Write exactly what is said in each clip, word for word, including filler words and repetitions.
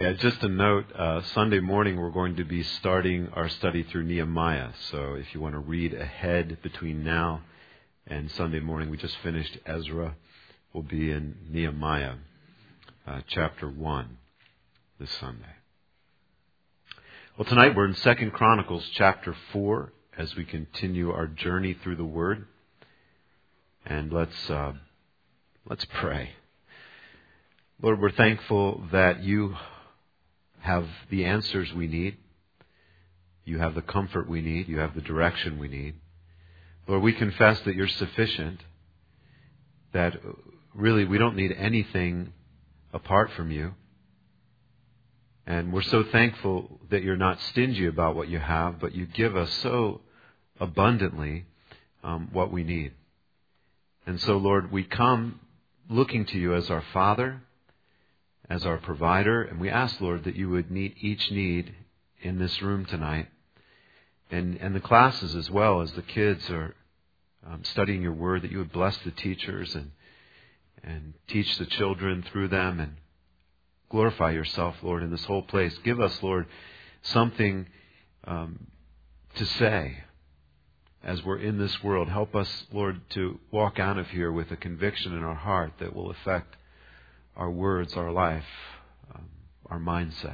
Yeah, just a note, uh, Sunday morning we're going to be starting our study through Nehemiah. So if you want to read ahead between now and Sunday morning, we just finished Ezra. We'll be in Nehemiah uh, chapter one this Sunday. Well, tonight we're in Second Chronicles chapter four as we continue our journey through the Word. And let's uh, let's pray. Lord, we're thankful that you have the answers we need. You have the comfort we need. You have the direction we need. Lord, we confess that you're sufficient, that really we don't need anything apart from you. And we're so thankful that you're not stingy about what you have, but you give us so abundantly um, what we need. And so, Lord, we come looking to you as our Father, as our provider, and we ask, Lord, that you would meet each need in this room tonight, and, and the classes as well, as the kids are um, studying your word, that you would bless the teachers and and teach the children through them, and glorify yourself, Lord, in this whole place. Give us, Lord, something um, to say as we're in this world. Help us, Lord, to walk out of here with a conviction in our heart that will affect our words, our life, um, our mindset.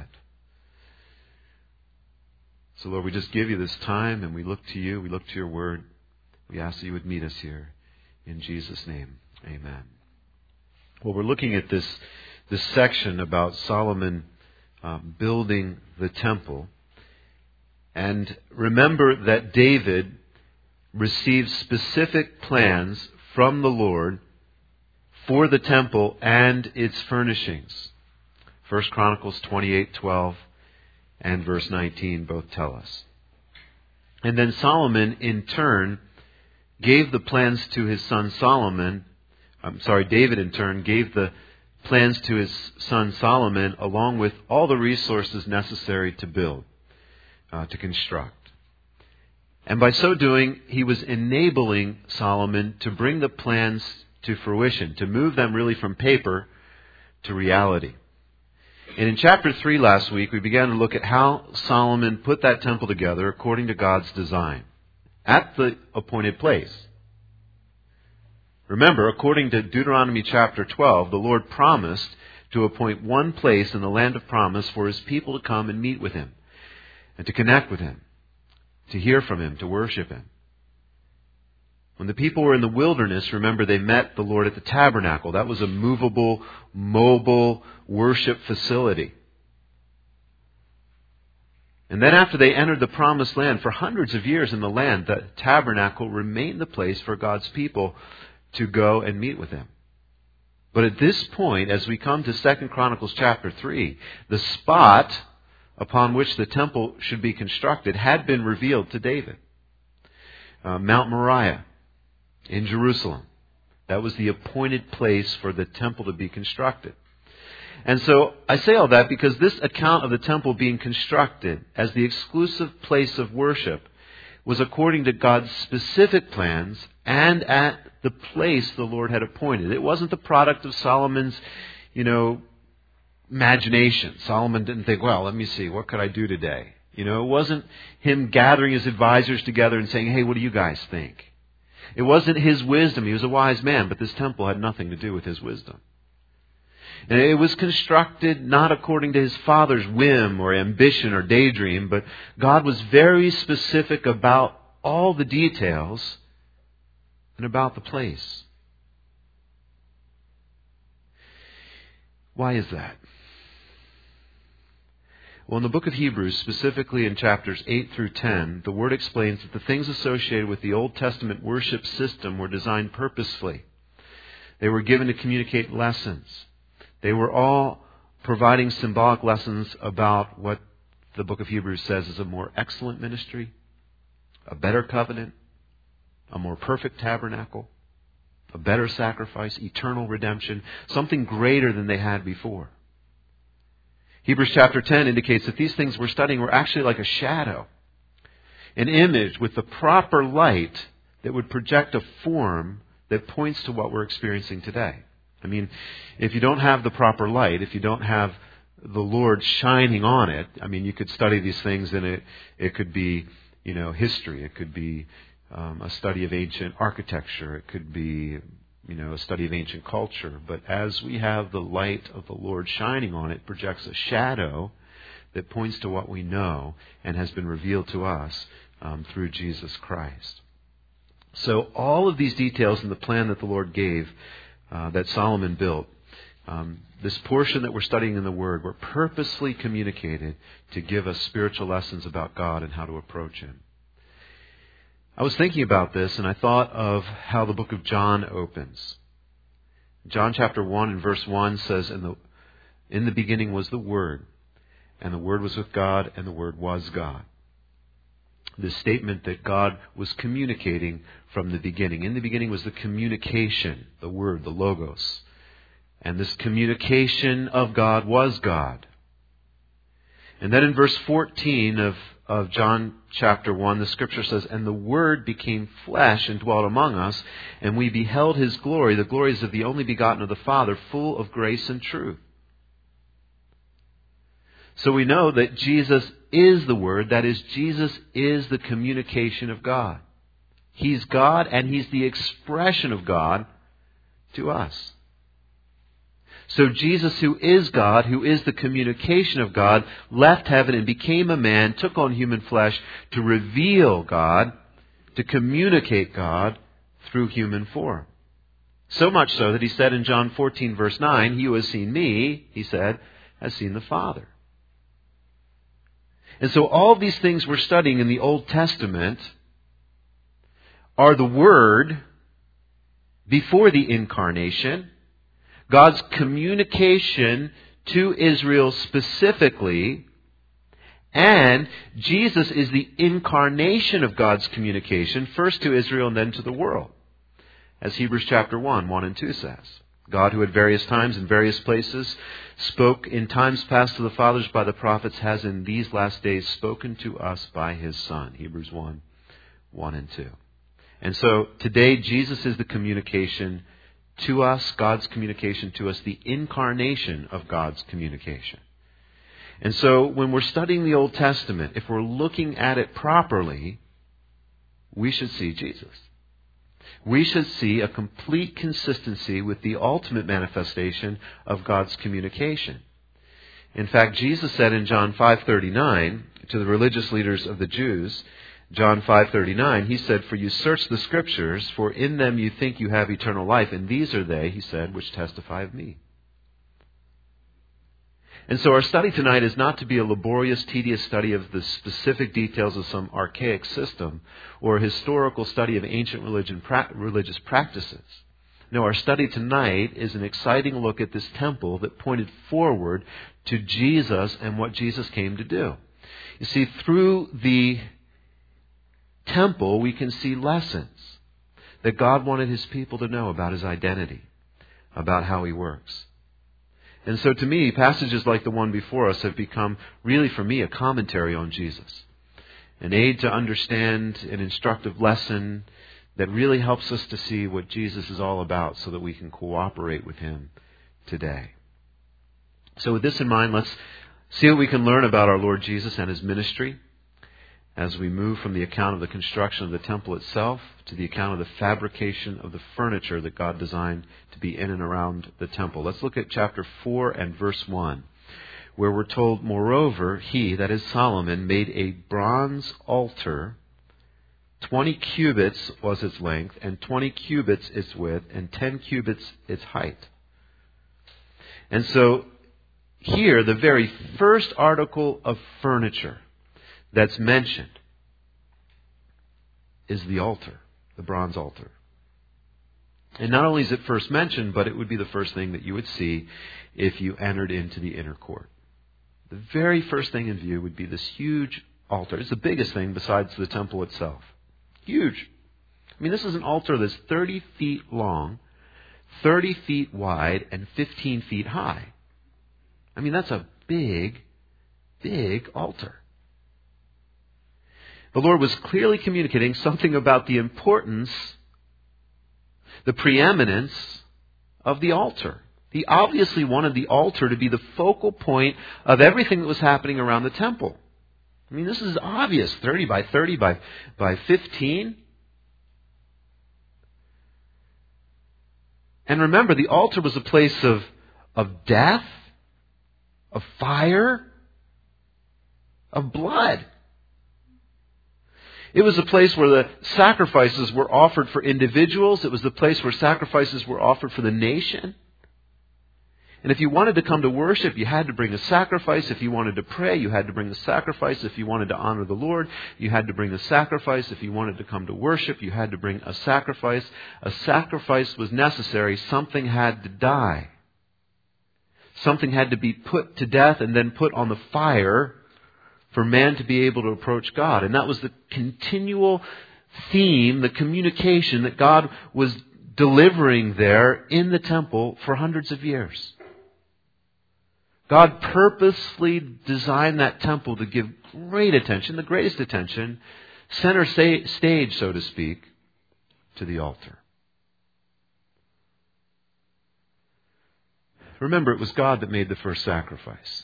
So, Lord, we just give you this time, and we look to you. We look to your word. We ask that you would meet us here. In Jesus' name, amen. Well, we're looking at this, this section about Solomon um, building the temple. And remember that David received specific plans from the Lord for the temple and its furnishings. First Chronicles twenty-eight twelve and verse nineteen both tell us. And then Solomon, in turn, gave the plans to his son Solomon. I'm sorry, David, in turn, gave the plans to his son Solomon, along with all the resources necessary to build, uh, to construct. And by so doing, he was enabling Solomon to bring the plans to fruition, to move them really from paper to reality. And in chapter three last week, we began to look at how Solomon put that temple together according to God's design, at the appointed place. Remember, according to Deuteronomy chapter twelve, the Lord promised to appoint one place in the land of promise for his people to come and meet with him, and to connect with him, to hear from him, to worship him. When the people were in the wilderness, remember, they met the Lord at the tabernacle. That was a movable, mobile worship facility. And then after they entered the promised land, for hundreds of years in the land, the tabernacle remained the place for God's people to go and meet with him. But at this point, as we come to Second Chronicles chapter three, the spot upon which the temple should be constructed had been revealed to David. Uh, Mount Moriah in Jerusalem. That was the appointed place for the temple to be constructed. And so I say all that because this account of the temple being constructed as the exclusive place of worship was according to God's specific plans and at the place the Lord had appointed. It wasn't the product of Solomon's, you know, imagination. Solomon didn't think, well, let me see, what could I do today? You know, it wasn't him gathering his advisors together and saying, hey, what do you guys think? It wasn't his wisdom. He was a wise man, but this temple had nothing to do with his wisdom. And it was constructed not according to his father's whim or ambition or daydream, but God was very specific about all the details and about the place. Why is that? Well, in the book of Hebrews, specifically in chapters eight through ten, the Word explains that the things associated with the Old Testament worship system were designed purposefully. They were given to communicate lessons. They were all providing symbolic lessons about what the book of Hebrews says is a more excellent ministry, a better covenant, a more perfect tabernacle, a better sacrifice, eternal redemption, something greater than they had before. Hebrews chapter ten indicates that these things we're studying were actually like a shadow, an image with the proper light that would project a form that points to what we're experiencing today. I mean, if you don't have the proper light, if you don't have the Lord shining on it. I mean, you could study these things and it, it could be, you know, history. It could be um, a study of ancient architecture. It could be, you know, a study of ancient culture. But as we have the light of the Lord shining on it, it projects a shadow that points to what we know and has been revealed to us um, through Jesus Christ. So all of these details in the plan that the Lord gave, uh, that Solomon built, um, this portion that we're studying in the Word, were purposely communicated to give us spiritual lessons about God and how to approach Him. I was thinking about this and I thought of how the book of John opens. John chapter one and verse one says, in the, in the beginning was the Word, and the Word was with God, and the Word was God. This statement that God was communicating from the beginning. In the beginning was the communication, the Word, the Logos. And this communication of God was God. And then in verse fourteen of, of John chapter one, the Scripture says, and the Word became flesh and dwelt among us, and we beheld His glory, the glories of the only begotten of the Father, full of grace and truth. So we know that Jesus is the Word. That is, Jesus is the communication of God. He's God and He's the expression of God to us. So Jesus, who is God, who is the communication of God, left heaven and became a man, took on human flesh to reveal God, to communicate God through human form. So much so that He said in John fourteen verse nine, He who has seen me, He said, has seen the Father. And so all these things we're studying in the Old Testament are the Word before the incarnation, God's communication to Israel specifically, and Jesus is the incarnation of God's communication, first to Israel and then to the world, as Hebrews chapter one, one and two says. God, who at various times and various places spoke in times past to the fathers by the prophets, has in these last days spoken to us by His Son. Hebrews one, one and two. And so today Jesus is the communication to us, God's communication to us, the incarnation of God's communication. And so when we're studying the Old Testament, if we're looking at it properly, we should see Jesus. We should see a complete consistency with the ultimate manifestation of God's communication. In fact, Jesus said in John five thirty-nine to the religious leaders of the Jews, John five thirty-nine, He said, for you search the Scriptures, for in them you think you have eternal life, and these are they, He said, which testify of me. And so our study tonight is not to be a laborious, tedious study of the specific details of some archaic system or a historical study of ancient religion, pra- religious practices. No, our study tonight is an exciting look at this temple that pointed forward to Jesus and what Jesus came to do. You see, through the temple, we can see lessons that God wanted His people to know about His identity, about how He works. And so to me, passages like the one before us have become, really for me, a commentary on Jesus. An aid to understand, an instructive lesson that really helps us to see what Jesus is all about so that we can cooperate with Him today. So with this in mind, let's see what we can learn about our Lord Jesus and His ministry as we move from the account of the construction of the temple itself to the account of the fabrication of the furniture that God designed to be in and around the temple. Let's look at chapter four and verse one, where we're told, moreover, he, that is Solomon, made a bronze altar. Twenty cubits was its length, and twenty cubits its width, and ten cubits its height. And so here, the very first article of furniture that's mentioned is the altar, the bronze altar. And not only is it first mentioned, but it would be the first thing that you would see if you entered into the inner court. The very first thing in view would be this huge altar. It's the biggest thing besides the temple itself. Huge. I mean, this is an altar that's thirty feet long, thirty feet wide, and fifteen feet high. I mean, that's a big, big altar. The Lord was clearly communicating something about the importance, the preeminence of the altar. He obviously wanted the altar to be the focal point of everything that was happening around the temple. I mean, this is obvious. thirty by thirty by, by fifteen. And remember, the altar was a place of, of death, of fire, of blood. It was a place where the sacrifices were offered for individuals. It was the place where sacrifices were offered for the nation. And if you wanted to come to worship, you had to bring a sacrifice. If you wanted to pray, you had to bring a sacrifice. If you wanted to honor the Lord, you had to bring a sacrifice. If you wanted to come to worship, you had to bring a sacrifice. A sacrifice was necessary. Something had to die. Something had to be put to death and then put on the fire for man to be able to approach God. And that was the continual theme, the communication that God was delivering there in the temple for hundreds of years. God purposely designed that temple to give great attention, the greatest attention, center stage, so to speak, to the altar. Remember, it was God that made the first sacrifice.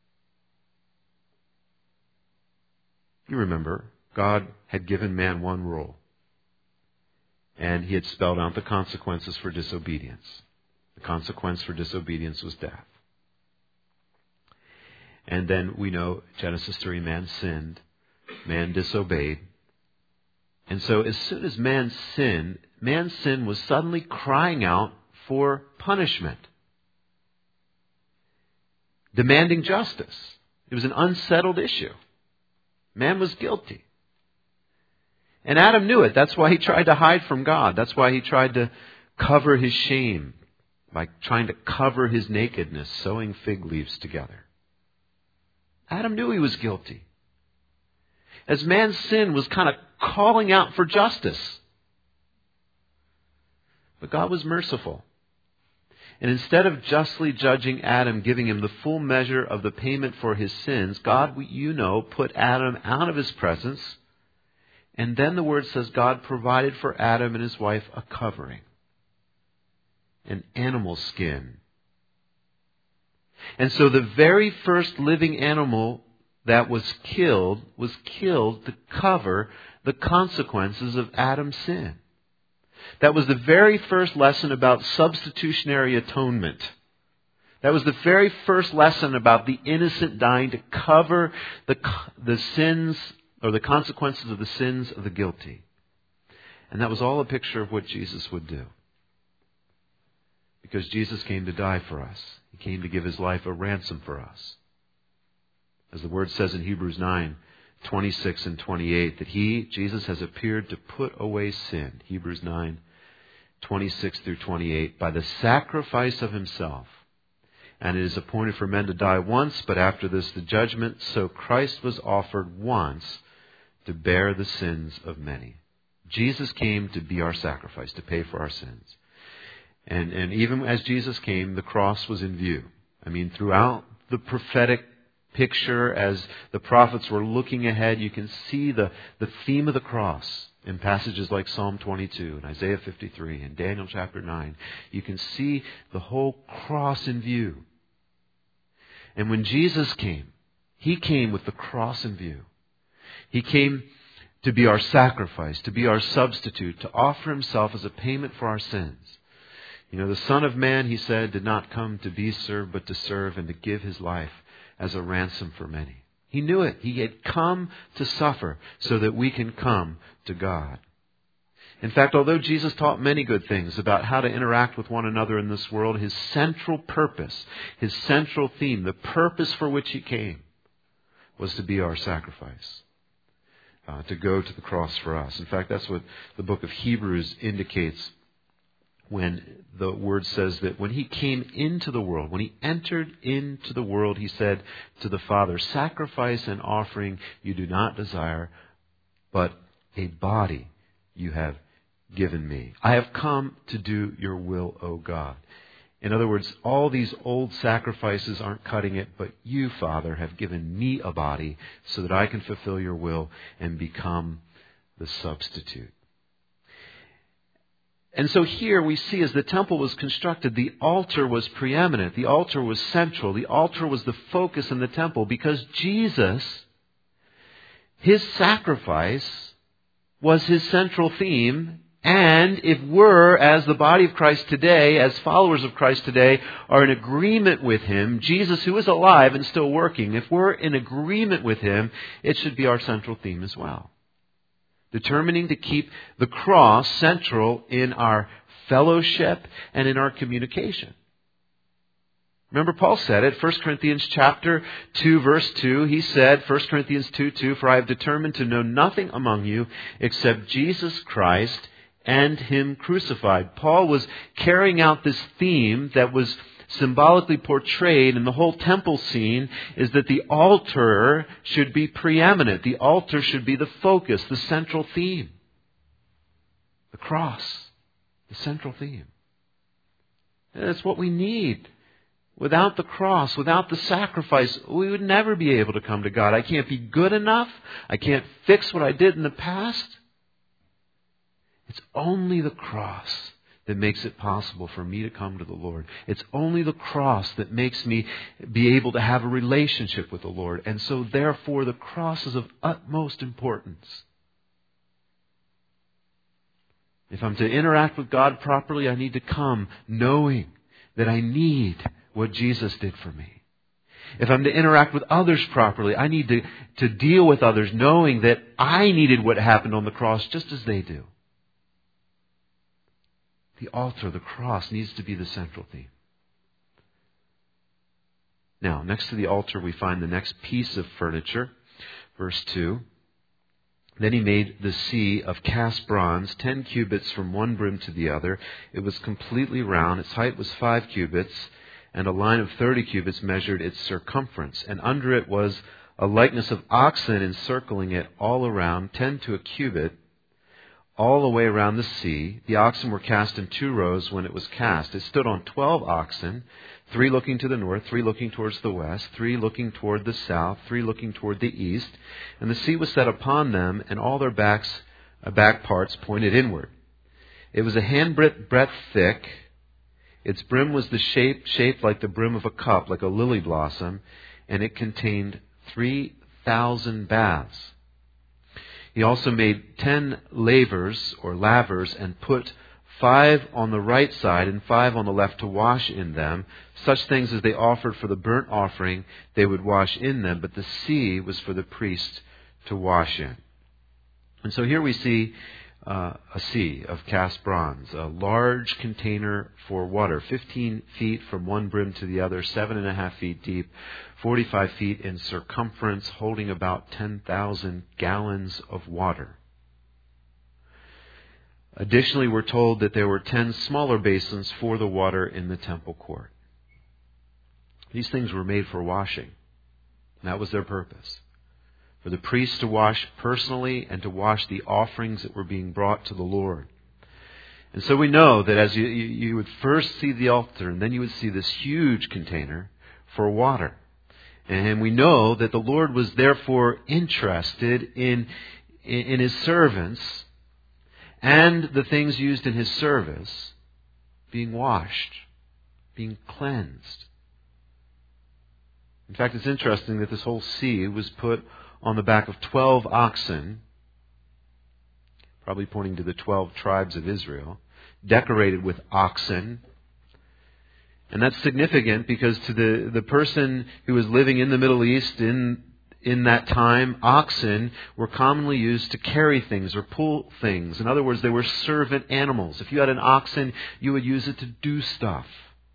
You remember, God had given man one rule, and He had spelled out the consequences for disobedience. The consequence for disobedience was death. And then we know, Genesis three, man sinned, man disobeyed. And so as soon as man sinned, man's sin was suddenly crying out for punishment, demanding justice. It was an unsettled issue. Man was guilty. And Adam knew it. That's why he tried to hide from God. That's why he tried to cover his shame by trying to cover his nakedness, sewing fig leaves together. Adam knew he was guilty. As man's sin was kind of calling out for justice. But God was merciful. And instead of justly judging Adam, giving him the full measure of the payment for his sins, God, you know, put Adam out of His presence. And then the Word says God provided for Adam and his wife a covering. An animal skin. And so the very first living animal that was killed was killed to cover the consequences of Adam's sin. That was the very first lesson about substitutionary atonement. That was the very first lesson about the innocent dying to cover the, the sins or the consequences of the sins of the guilty. And that was all a picture of what Jesus would do. Because Jesus came to die for us. He came to give His life a ransom for us. As the Word says in Hebrews nine, twenty-six and twenty-eight, that He, Jesus, has appeared to put away sin. Hebrews nine, twenty-six through twenty-eight, by the sacrifice of Himself. And it is appointed for men to die once, but after this the judgment. So Christ was offered once to bear the sins of many. Jesus came to be our sacrifice, to pay for our sins. And, and even as Jesus came, the cross was in view. I mean, throughout the prophetic picture, as the prophets were looking ahead, you can see the, the theme of the cross in passages like Psalm twenty-two and Isaiah fifty-three and Daniel chapter nine. You can see the whole cross in view. And when Jesus came, He came with the cross in view. He came to be our sacrifice, to be our substitute, to offer Himself as a payment for our sins. You know, the Son of Man, He said, did not come to be served, but to serve and to give His life as a ransom for many. He knew it. He had come to suffer so that we can come to God. In fact, although Jesus taught many good things about how to interact with one another in this world, His central purpose, His central theme, the purpose for which He came, was to be our sacrifice. Uh, to go to the cross for us. In fact, that's what the book of Hebrews indicates when the Word says that when He came into the world, when He entered into the world, He said to the Father, sacrifice and offering you do not desire, but a body you have given me. I have come to do your will, O God. In other words, all these old sacrifices aren't cutting it, but you, Father, have given me a body so that I can fulfill your will and become the substitute. And so here we see as the temple was constructed, the altar was preeminent. The altar was central. The altar was the focus in the temple because Jesus, His sacrifice was His central theme. And if we're, as the body of Christ today, as followers of Christ today, are in agreement with Him, Jesus who is alive and still working, if we're in agreement with Him, it should be our central theme as well. Determining to keep the cross central in our fellowship and in our communication. Remember, Paul said it, First Corinthians chapter two, verse two. He said, First Corinthians two, two, "For I have determined to know nothing among you except Jesus Christ and Him crucified." Paul was carrying out this theme that was symbolically portrayed in the whole temple scene, is that the altar should be preeminent. The altar should be the focus, the central theme. The cross, the central theme. And that's what we need. Without the cross, without the sacrifice, we would never be able to come to God. I can't be good enough. I can't fix what I did in the past. It's only the cross that makes it possible for me to come to the Lord. It's only the cross that makes me be able to have a relationship with the Lord. And so therefore the cross is of utmost importance. If I'm to interact with God properly, I need to come knowing that I need what Jesus did for me. If I'm to interact with others properly, I need to, to deal with others knowing that I needed what happened on the cross just as they do. The altar, the cross, needs to be the central theme. Now, next to the altar, we find the next piece of furniture. Verse two. "Then he made the sea of cast bronze, ten cubits from one brim to the other. It was completely round. Its height was five cubits, and a line of thirty cubits measured its circumference. And under it was a likeness of oxen encircling it all around, ten to a cubit, all the way around the sea. The oxen were cast in two rows when it was cast. It stood on twelve oxen, three looking to the north, three looking towards the west, three looking toward the south, three looking toward the east. And the sea was set upon them, and all their backs, uh, back parts pointed inward. It was a handbreadth thick. Its brim was the shape shaped like the brim of a cup, like a lily blossom, and it contained three thousand baths. He also made ten lavers or lavers and put five on the right side and five on the left to wash in them. Such things as they offered for the burnt offering, they would wash in them, but the sea was for the priest to wash in." And so here we see uh, a sea of cast bronze, a large container for water, fifteen feet from one brim to the other, seven and a half feet deep, forty-five feet in circumference, holding about ten thousand gallons of water. Additionally, we're told that there were ten smaller basins for the water in the temple court. These things were made for washing. And that was their purpose. For the priests to wash personally and to wash the offerings that were being brought to the Lord. And so we know that as you, you, you would first see the altar, and then you would see this huge container for water. And we know that the Lord was therefore interested in, in, in His servants and the things used in His service being washed, being cleansed. In fact, it's interesting that this whole sea was put on the back of twelve oxen, probably pointing to the twelve tribes of Israel, decorated with oxen. And that's significant because to the, the person who was living in the Middle East in, in that time, oxen were commonly used to carry things or pull things. In other words, they were servant animals. If you had an oxen, you would use it to do stuff.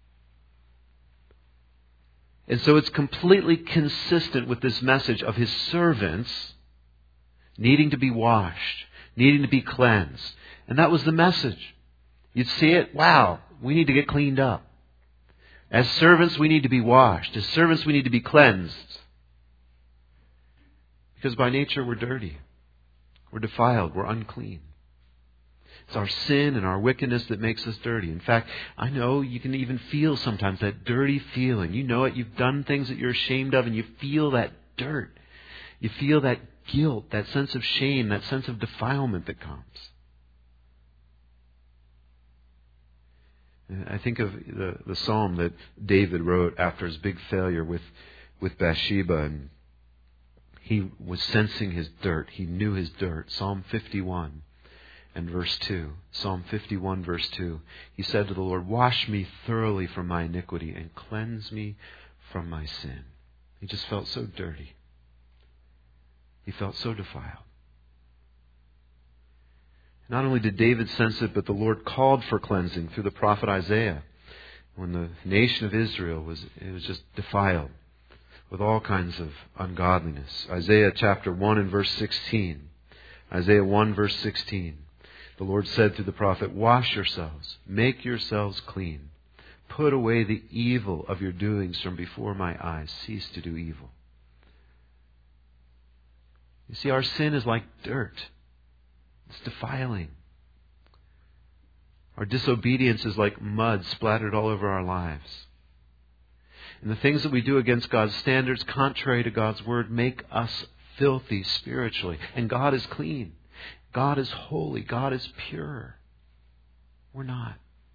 And so it's completely consistent with this message of His servants needing to be washed, needing to be cleansed. And that was the message. You'd see it, wow, we need to get cleaned up. As servants, we need to be washed. As servants, we need to be cleansed. Because by nature, we're dirty. We're defiled. We're unclean. It's our sin and our wickedness that makes us dirty. In fact, I know you can even feel sometimes that dirty feeling. You know it. You've done things that you're ashamed of and you feel that dirt. You feel that guilt, that sense of shame, that sense of defilement that comes. I think of the, the psalm that David wrote after his big failure with, with Bathsheba, and he was sensing his dirt. He knew his dirt. Psalm fifty-one and verse two. Psalm fifty-one verse two. He said to the Lord, "Wash me thoroughly from my iniquity and cleanse me from my sin." He just felt so dirty. He felt so defiled. Not only did David sense it, but the Lord called for cleansing through the prophet Isaiah. When the nation of Israel was, it was just defiled with all kinds of ungodliness. Isaiah chapter one and verse sixteen. Isaiah one verse sixteen. The Lord said through the prophet, "Wash yourselves, make yourselves clean. Put away the evil of your doings from before my eyes. Cease to do evil." You see, our sin is like dirt. It's defiling. Our disobedience is like mud splattered all over our lives. And the things that we do against God's standards, contrary to God's word, make us filthy spiritually. And God is clean. God is holy. God is pure. We're not.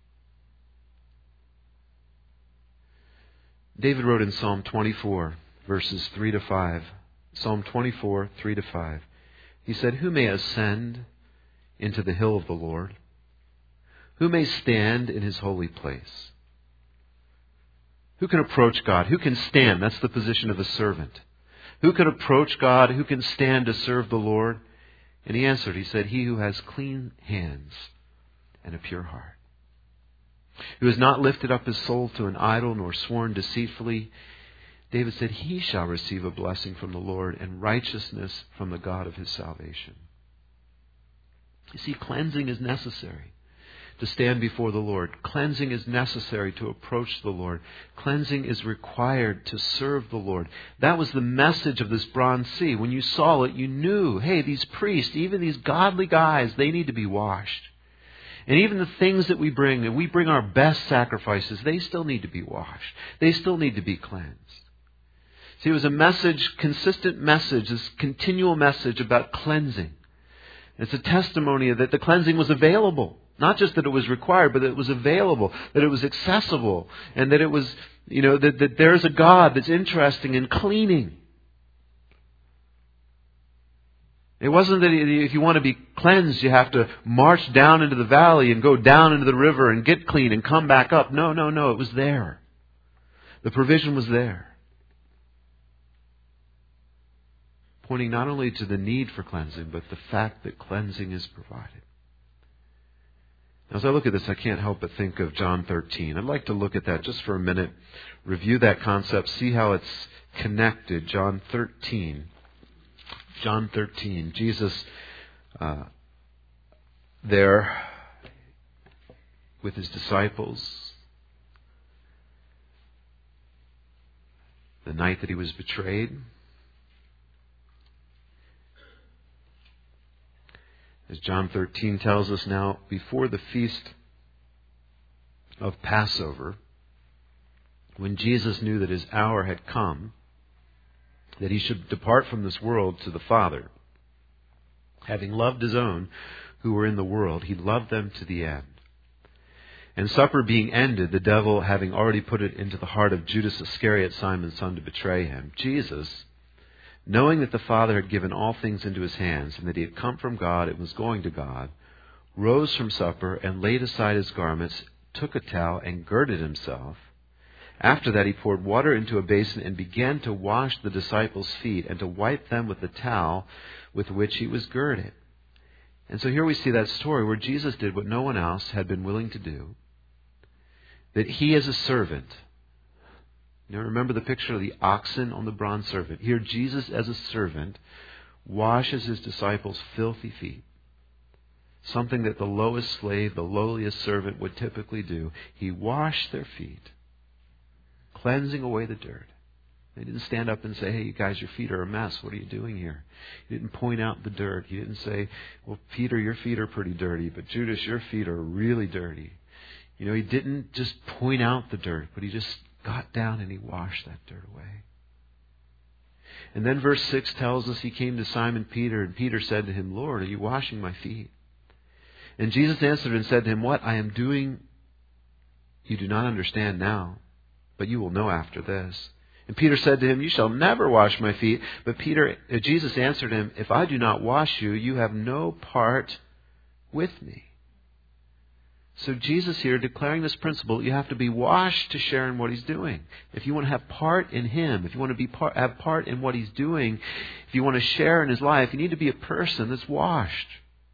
David wrote in Psalm twenty-four, verses three to five. Psalm twenty-four, three to five. He said, "Who may ascend into the hill of the Lord? Who may stand in His holy place? Who can approach God? Who can stand?" That's the position of a servant. Who can approach God? Who can stand to serve the Lord? And he answered, he said, "He who has clean hands and a pure heart, who has not lifted up his soul to an idol nor sworn deceitfully." David said, "He shall receive a blessing from the Lord and righteousness from the God of his salvation." You see, cleansing is necessary to stand before the Lord. Cleansing is necessary to approach the Lord. Cleansing is required to serve the Lord. That was the message of this bronze sea. When you saw it, you knew, hey, these priests, even these godly guys, they need to be washed. And even the things that we bring, and we bring our best sacrifices, they still need to be washed. They still need to be cleansed. See, it was a message, consistent message, this continual message about cleansing. It's a testimony that the cleansing was available. Not just that it was required, but that it was available, that it was accessible, and that it was, you know, that, that there's a God that's interested in cleaning. It wasn't that if you want to be cleansed, you have to march down into the valley and go down into the river and get clean and come back up. No, no, no. It was there. The provision was there. Pointing not only to the need for cleansing, but the fact that cleansing is provided. As I look at this, I can't help but think of John thirteen. I'd like to look at that just for a minute, review that concept, see how it's connected. John thirteen. John thirteen. Jesus uh, there with his disciples. The night that he was betrayed. As John thirteen tells us now, before the feast of Passover, when Jesus knew that his hour had come, that he should depart from this world to the Father, having loved his own who were in the world, he loved them to the end. And supper being ended, the devil having already put it into the heart of Judas Iscariot, Simon's son, to betray him, Jesus, knowing that the Father had given all things into his hands, and that he had come from God and was going to God, rose from supper and laid aside his garments, took a towel and girded himself. After that he poured water into a basin and began to wash the disciples' feet and to wipe them with the towel with which he was girded. And so here we see that story where Jesus did what no one else had been willing to do. That he as a servant, you know, remember the picture of the oxen on the bronze servant. Here Jesus as a servant washes his disciples' filthy feet. Something that the lowest slave, the lowliest servant would typically do. He washed their feet, cleansing away the dirt. He didn't stand up and say, "Hey, you guys, your feet are a mess. What are you doing here?" He didn't point out the dirt. He didn't say, "Well, Peter, your feet are pretty dirty, but Judas, your feet are really dirty." You know, he didn't just point out the dirt, but he just got down and he washed that dirt away. And then verse six tells us he came to Simon Peter, and Peter said to him, "Lord, are you washing my feet?" And Jesus answered and said to him, "What I am doing You do not understand now, but you will know after this." And Peter said to him, "You shall never wash my feet." But Peter, uh, Jesus answered him, "If I do not wash you, you have no part with me." So Jesus here declaring this principle, you have to be washed to share in what He's doing. If you want to have part in Him, if you want to be part, have part in what He's doing, if you want to share in His life, you need to be a person that's washed.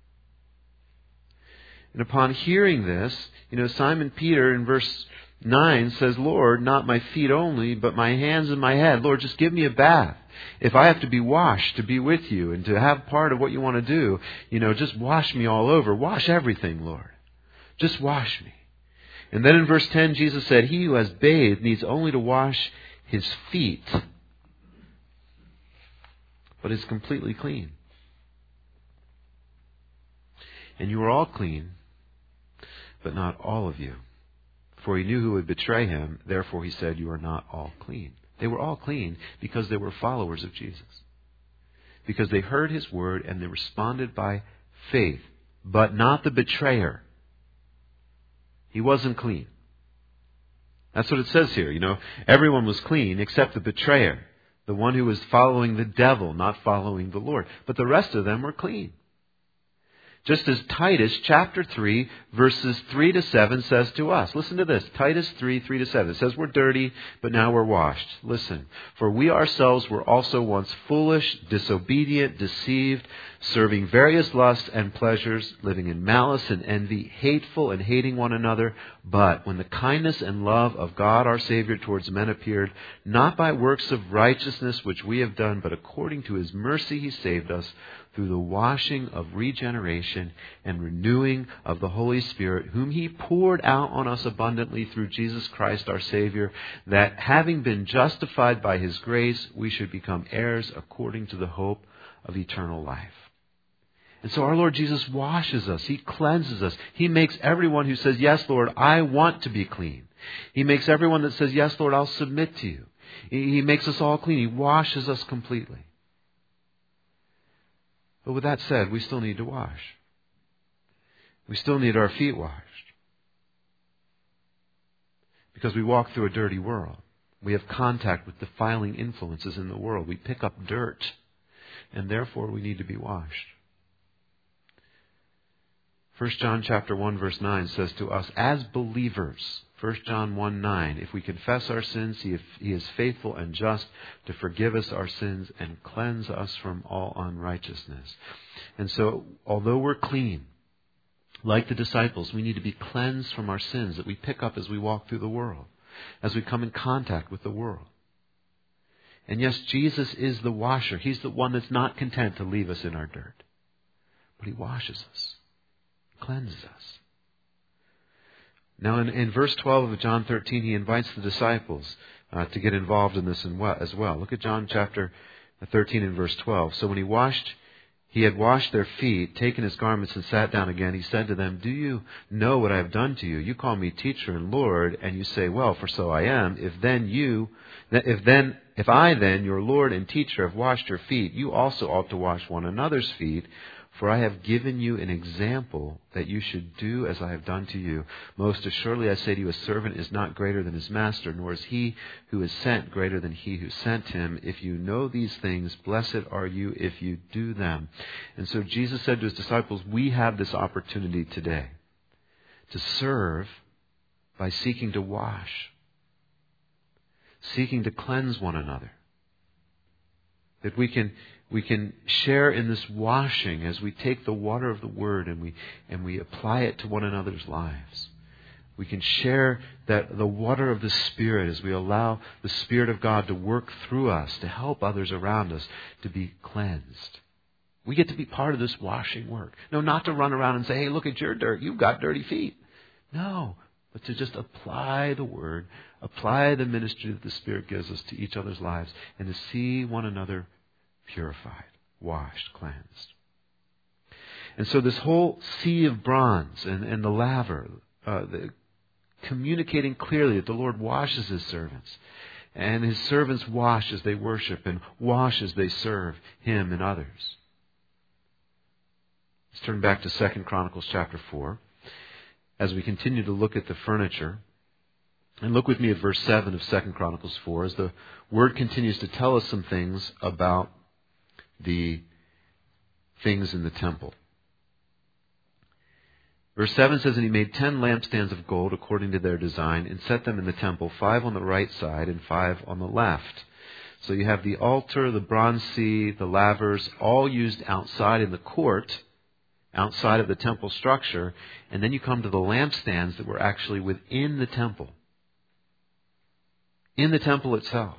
And upon hearing this, you know, Simon Peter in verse nine says, "Lord, not my feet only, but my hands and my head. Lord, just give me a bath. If I have to be washed to be with you and to have part of what you want to do, you know, just wash me all over. Wash everything, Lord. Just wash me." And then in verse ten, Jesus said, "He who has bathed needs only to wash his feet, but is completely clean. And you are all clean, but not all of you." For He knew who would betray Him. Therefore He said, "You are not all clean." They were all clean because they were followers of Jesus. Because they heard His word and they responded by faith. But not the betrayer. He wasn't clean. That's what it says here. You know, everyone was clean except the betrayer. The one who was following the devil, not following the Lord. But the rest of them were clean. Just as Titus chapter three, verses three to seven says to us. Listen to this. Titus three, three to seven. It says we're dirty, but now we're washed. Listen. "For we ourselves were also once foolish, disobedient, deceived, serving various lusts and pleasures, living in malice and envy, hateful and hating one another. But when the kindness and love of God our Savior towards men appeared, not by works of righteousness which we have done, but according to His mercy He saved us, through the washing of regeneration and renewing of the Holy Spirit, whom He poured out on us abundantly through Jesus Christ our Savior, that having been justified by His grace, we should become heirs according to the hope of eternal life." And so our Lord Jesus washes us. He cleanses us. He makes everyone who says, "Yes, Lord, I want to be clean." He makes everyone that says, "Yes, Lord, I'll submit to you." He makes us all clean. He washes us completely. But with that said, we still need to wash. We still need our feet washed. Because we walk through a dirty world. We have contact with defiling influences in the world. We pick up dirt. And therefore we need to be washed. First John chapter one verse nine says to us, as believers, First John one nine, if we confess our sins, he is faithful and just to forgive us our sins and cleanse us from all unrighteousness. And so, although we're clean, like the disciples, we need to be cleansed from our sins that we pick up as we walk through the world, as we come in contact with the world. And yes, Jesus is the washer. He's the one that's not content to leave us in our dirt. But He washes us, cleanses us. Now in, in verse twelve of John thirteen, He invites the disciples uh, to get involved in this as well. Look at John chapter thirteen and verse twelve. So when He washed, He had washed their feet, taken His garments and sat down again, He said to them, do you know what I have done to you? You call me teacher and Lord, and you say, well, for so I am. If then you, if then, if I then, your Lord and teacher, have washed your feet, you also ought to wash one another's feet. For I have given you an example that you should do as I have done to you. Most assuredly I say to you, a servant is not greater than his master, nor is he who is sent greater than he who sent him. If you know these things, blessed are you if you do them. And so Jesus said to His disciples, we have this opportunity today to serve by seeking to wash, seeking to cleanse one another. That we can we can share in this washing as we take the water of the Word and we and we apply it to one another's lives. We can share that the water of the Spirit as we allow the Spirit of God to work through us, to help others around us to be cleansed. We get to be part of this washing work. No, not to run around and say, hey, look at your dirt. You've got dirty feet. No, but to just apply the Word, apply the ministry that the Spirit gives us to each other's lives, and to see one another purified, washed, cleansed. And so this whole sea of bronze and, and the laver, uh, the, communicating clearly that the Lord washes His servants. And His servants wash as they worship and wash as they serve Him and others. Let's turn back to Second Chronicles chapter four. As we continue to look at the furniture And look with me at verse seven of Second Chronicles four as the Word continues to tell us some things about the things in the temple. Verse seven says, "And he made ten lampstands of gold according to their design, and set them in the temple, five on the right side and five on the left." So you have the altar, the bronze sea, the lavers, all used outside in the court, outside of the temple structure. And then you come to the lampstands that were actually within the temple, in the temple itself.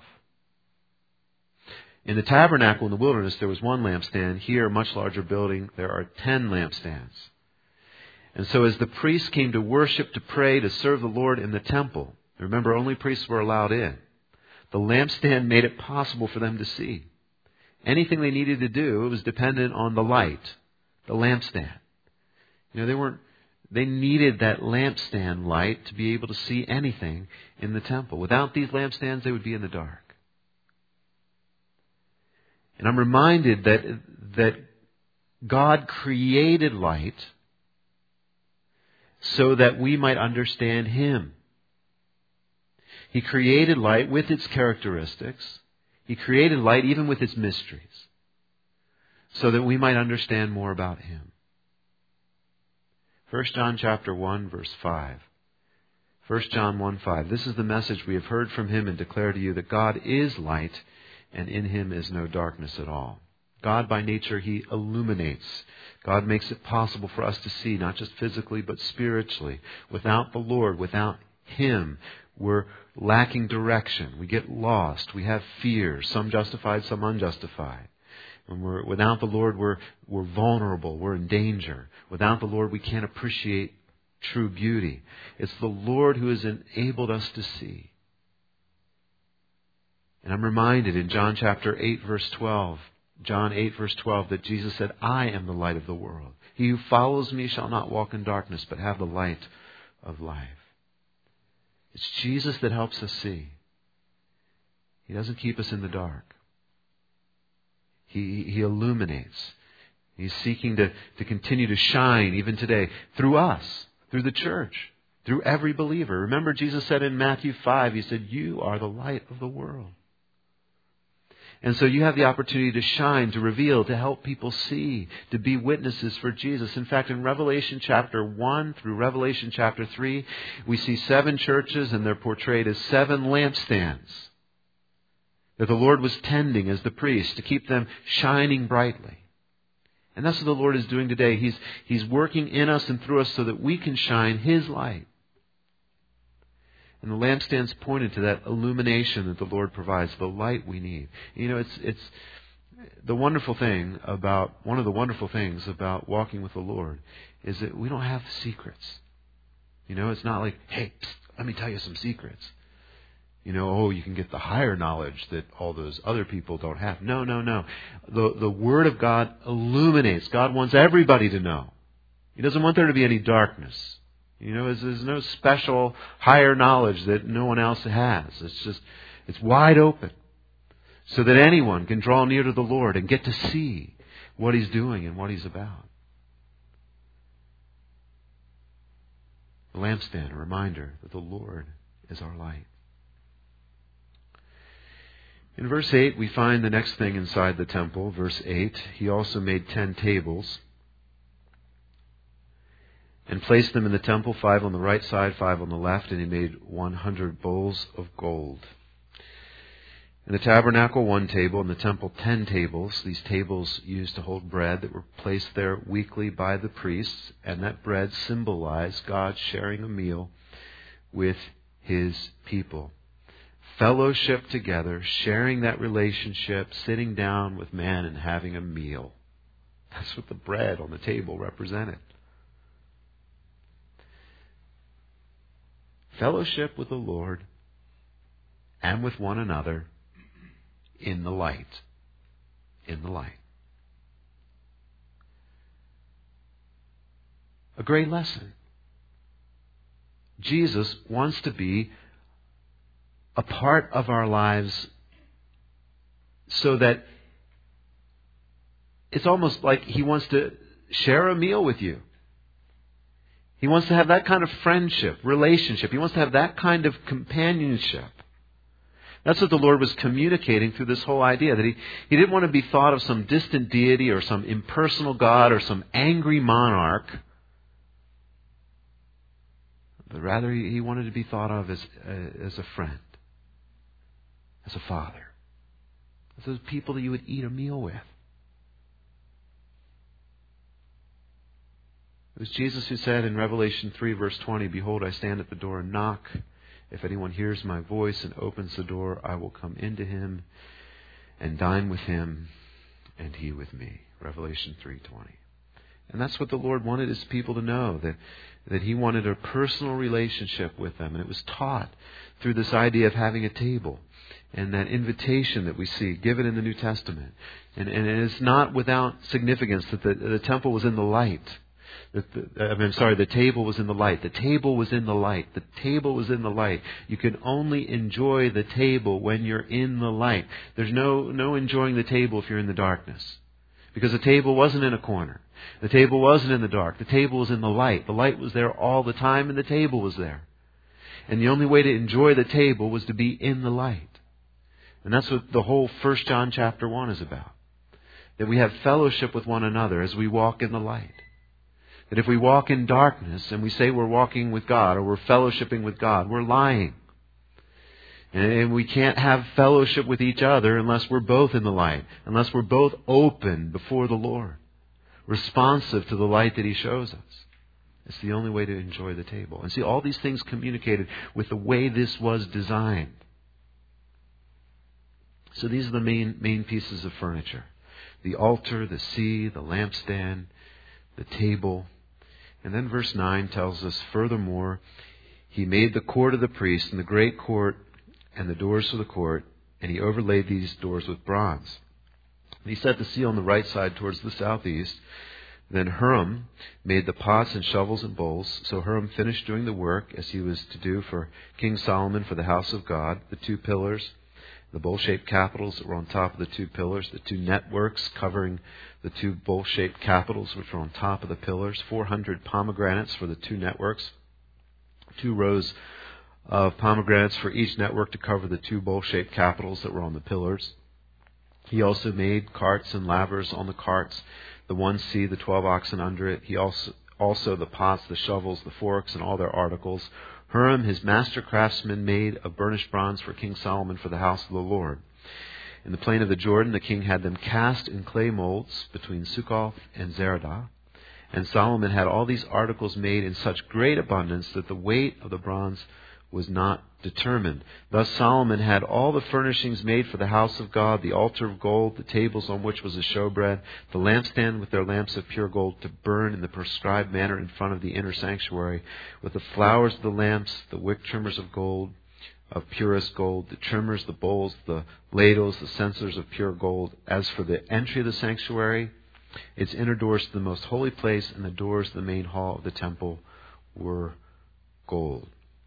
In the tabernacle in the wilderness, there was one lampstand. Here, a much larger building, there are ten lampstands. And so as the priests came to worship, to pray, to serve the Lord in the temple, remember, only priests were allowed in. The lampstand made it possible for them to see. Anything they needed to do, it was dependent on the light, the lampstand. You know, they weren't, they needed that lampstand light to be able to see anything in the temple. Without these lampstands, they would be in the dark. And I'm reminded that, that God created light so that we might understand Him. He created light with its characteristics. He created light even with its mysteries, so that we might understand more about Him. First John chapter one, verse five. First John one five. "This is the message we have heard from Him and declare to you, that God is light, and in Him is no darkness at all." God, by nature, He illuminates. God makes it possible for us to see, not just physically, but spiritually. Without the Lord, without Him, we're lacking direction. We get lost. We have fears, some justified, some unjustified. When we're without the Lord, we're we're vulnerable. We're in danger. Without the Lord, we can't appreciate true beauty. It's the Lord who has enabled us to see. And I'm reminded in John chapter eight, verse twelve, John eight, verse twelve, that Jesus said, "I am the light of the world. He who follows me shall not walk in darkness, but have the light of life." It's Jesus that helps us see. He doesn't keep us in the dark. He, he illuminates. He's seeking to, to continue to shine even today through us, through the church, through every believer. Remember, Jesus said in Matthew five, He said, "You are the light of the world." And so you have the opportunity to shine, to reveal, to help people see, to be witnesses for Jesus. In fact, in Revelation chapter one through Revelation chapter three, we see seven churches, and they're portrayed as seven lampstands that the Lord was tending as the priest to keep them shining brightly. And that's what the Lord is doing today. He's, He's working in us and through us so that we can shine His light. And the lampstands pointed to that illumination that the Lord provides, the light we need. You know, it's it's the wonderful thing about, one of the wonderful things about walking with the Lord is that we don't have secrets. You know, it's not like, "Hey, psst, let me tell you some secrets." You know, oh, you can get the higher knowledge that all those other people don't have. No, no, no. The, the Word of God illuminates. God wants everybody to know. He doesn't want there to be any darkness. You know, there's, there's no special higher knowledge that no one else has. It's just, it's wide open so that anyone can draw near to the Lord and get to see what He's doing and what He's about. The lampstand, a reminder that the Lord is our light. In verse eight, we find the next thing inside the temple. Verse eight, "He also made ten tables and placed them in the temple, five on the right side, five on the left, and He made one hundred bowls of gold. In the tabernacle, one table. In the temple, ten tables. These tables used to hold bread that were placed there weekly by the priests, and that bread symbolized God sharing a meal with His people. Fellowship together, sharing that relationship, sitting down with man and having a meal. That's what the bread on the table represented. Fellowship with the Lord and with one another in the light. In the light. A great lesson. Jesus wants to be a part of our lives so that it's almost like He wants to share a meal with you. He wants to have that kind of friendship, relationship. He wants to have that kind of companionship. That's what the Lord was communicating through this whole idea, that he, he didn't want to be thought of some distant deity or some impersonal God or some angry monarch, but rather he, he wanted to be thought of as, uh, as a friend, as a father, as those people that you would eat a meal with. It was Jesus who said in Revelation three, verse twenty, "Behold, I stand at the door and knock. If anyone hears my voice and opens the door, I will come into him and dine with him and he with me." Revelation three twenty. And that's what the Lord wanted His people to know, that, that He wanted a personal relationship with them. And it was taught through this idea of having a table and that invitation that we see given in the New Testament. And, and it's not without significance that the, the temple was in the light. The, the, I mean, I'm sorry, the table was in the light. The table was in the light. The table was in the light. You can only enjoy the table when you're in the light. There's no, no enjoying the table if you're in the darkness. Because the table wasn't in a corner. The table wasn't in the dark. The table was in the light. The light was there all the time and the table was there. And the only way to enjoy the table was to be in the light. And that's what the whole First John chapter one is about. That we have fellowship with one another as we walk in the light. That if we walk in darkness and we say we're walking with God or we're fellowshipping with God, we're lying. And we can't have fellowship with each other unless we're both in the light, unless we're both open before the Lord, responsive to the light that He shows us. It's the only way to enjoy the table. And see, all these things communicated with the way this was designed. So these are the main, main pieces of furniture. The altar, the sea, the lampstand, the table. And then verse nine tells us, furthermore, He made the court of the priest and the great court and the doors of the court, and He overlaid these doors with bronze. And He set the seal on the right side towards the southeast. Then Huram made the pots and shovels and bowls. So Huram finished doing the work as he was to do for King Solomon for the house of God, the two pillars, the bowl-shaped capitals that were on top of the two pillars, the two networks covering the two bowl-shaped capitals which were on top of the pillars, four hundred pomegranates for the two networks, two rows of pomegranates for each network to cover the two bowl-shaped capitals that were on the pillars. He also made carts and lavers on the carts, the one sea, the twelve oxen under it. He also, also the pots, the shovels, the forks, and all their articles. Huram, his master craftsman, made of burnished bronze for King Solomon for the house of the Lord. In the plain of the Jordan, the king had them cast in clay molds between Succoth and Zeradah. And Solomon had all these articles made in such great abundance that the weight of the bronze was not determined. Thus Solomon had all the furnishings made for the house of God, the altar of gold, the tables on which was a showbread, the lampstand with their lamps of pure gold to burn in the prescribed manner in front of the inner sanctuary, with the flowers of the lamps, the wick trimmers of gold, of purest gold, the trimmers, the bowls, the ladles, the censers of pure gold. As for the entry of the sanctuary, its inner doors to the most holy place and the doors to the main hall of the temple were gold.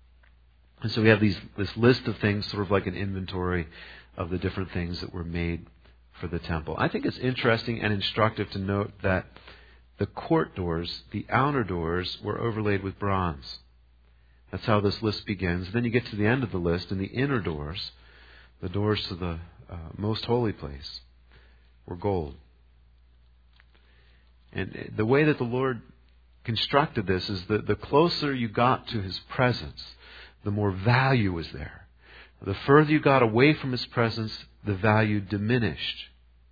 And so we have these, this list of things, sort of like an inventory of the different things that were made for the temple. I think it's interesting and instructive to note that the court doors, the outer doors, were overlaid with bronze. That's how this list begins. Then you get to the end of the list, and the inner doors, the doors to the uh, most holy place, were gold. And the way that the Lord constructed this is that the closer you got to His presence, the more value was there. The further you got away from His presence, the value diminished.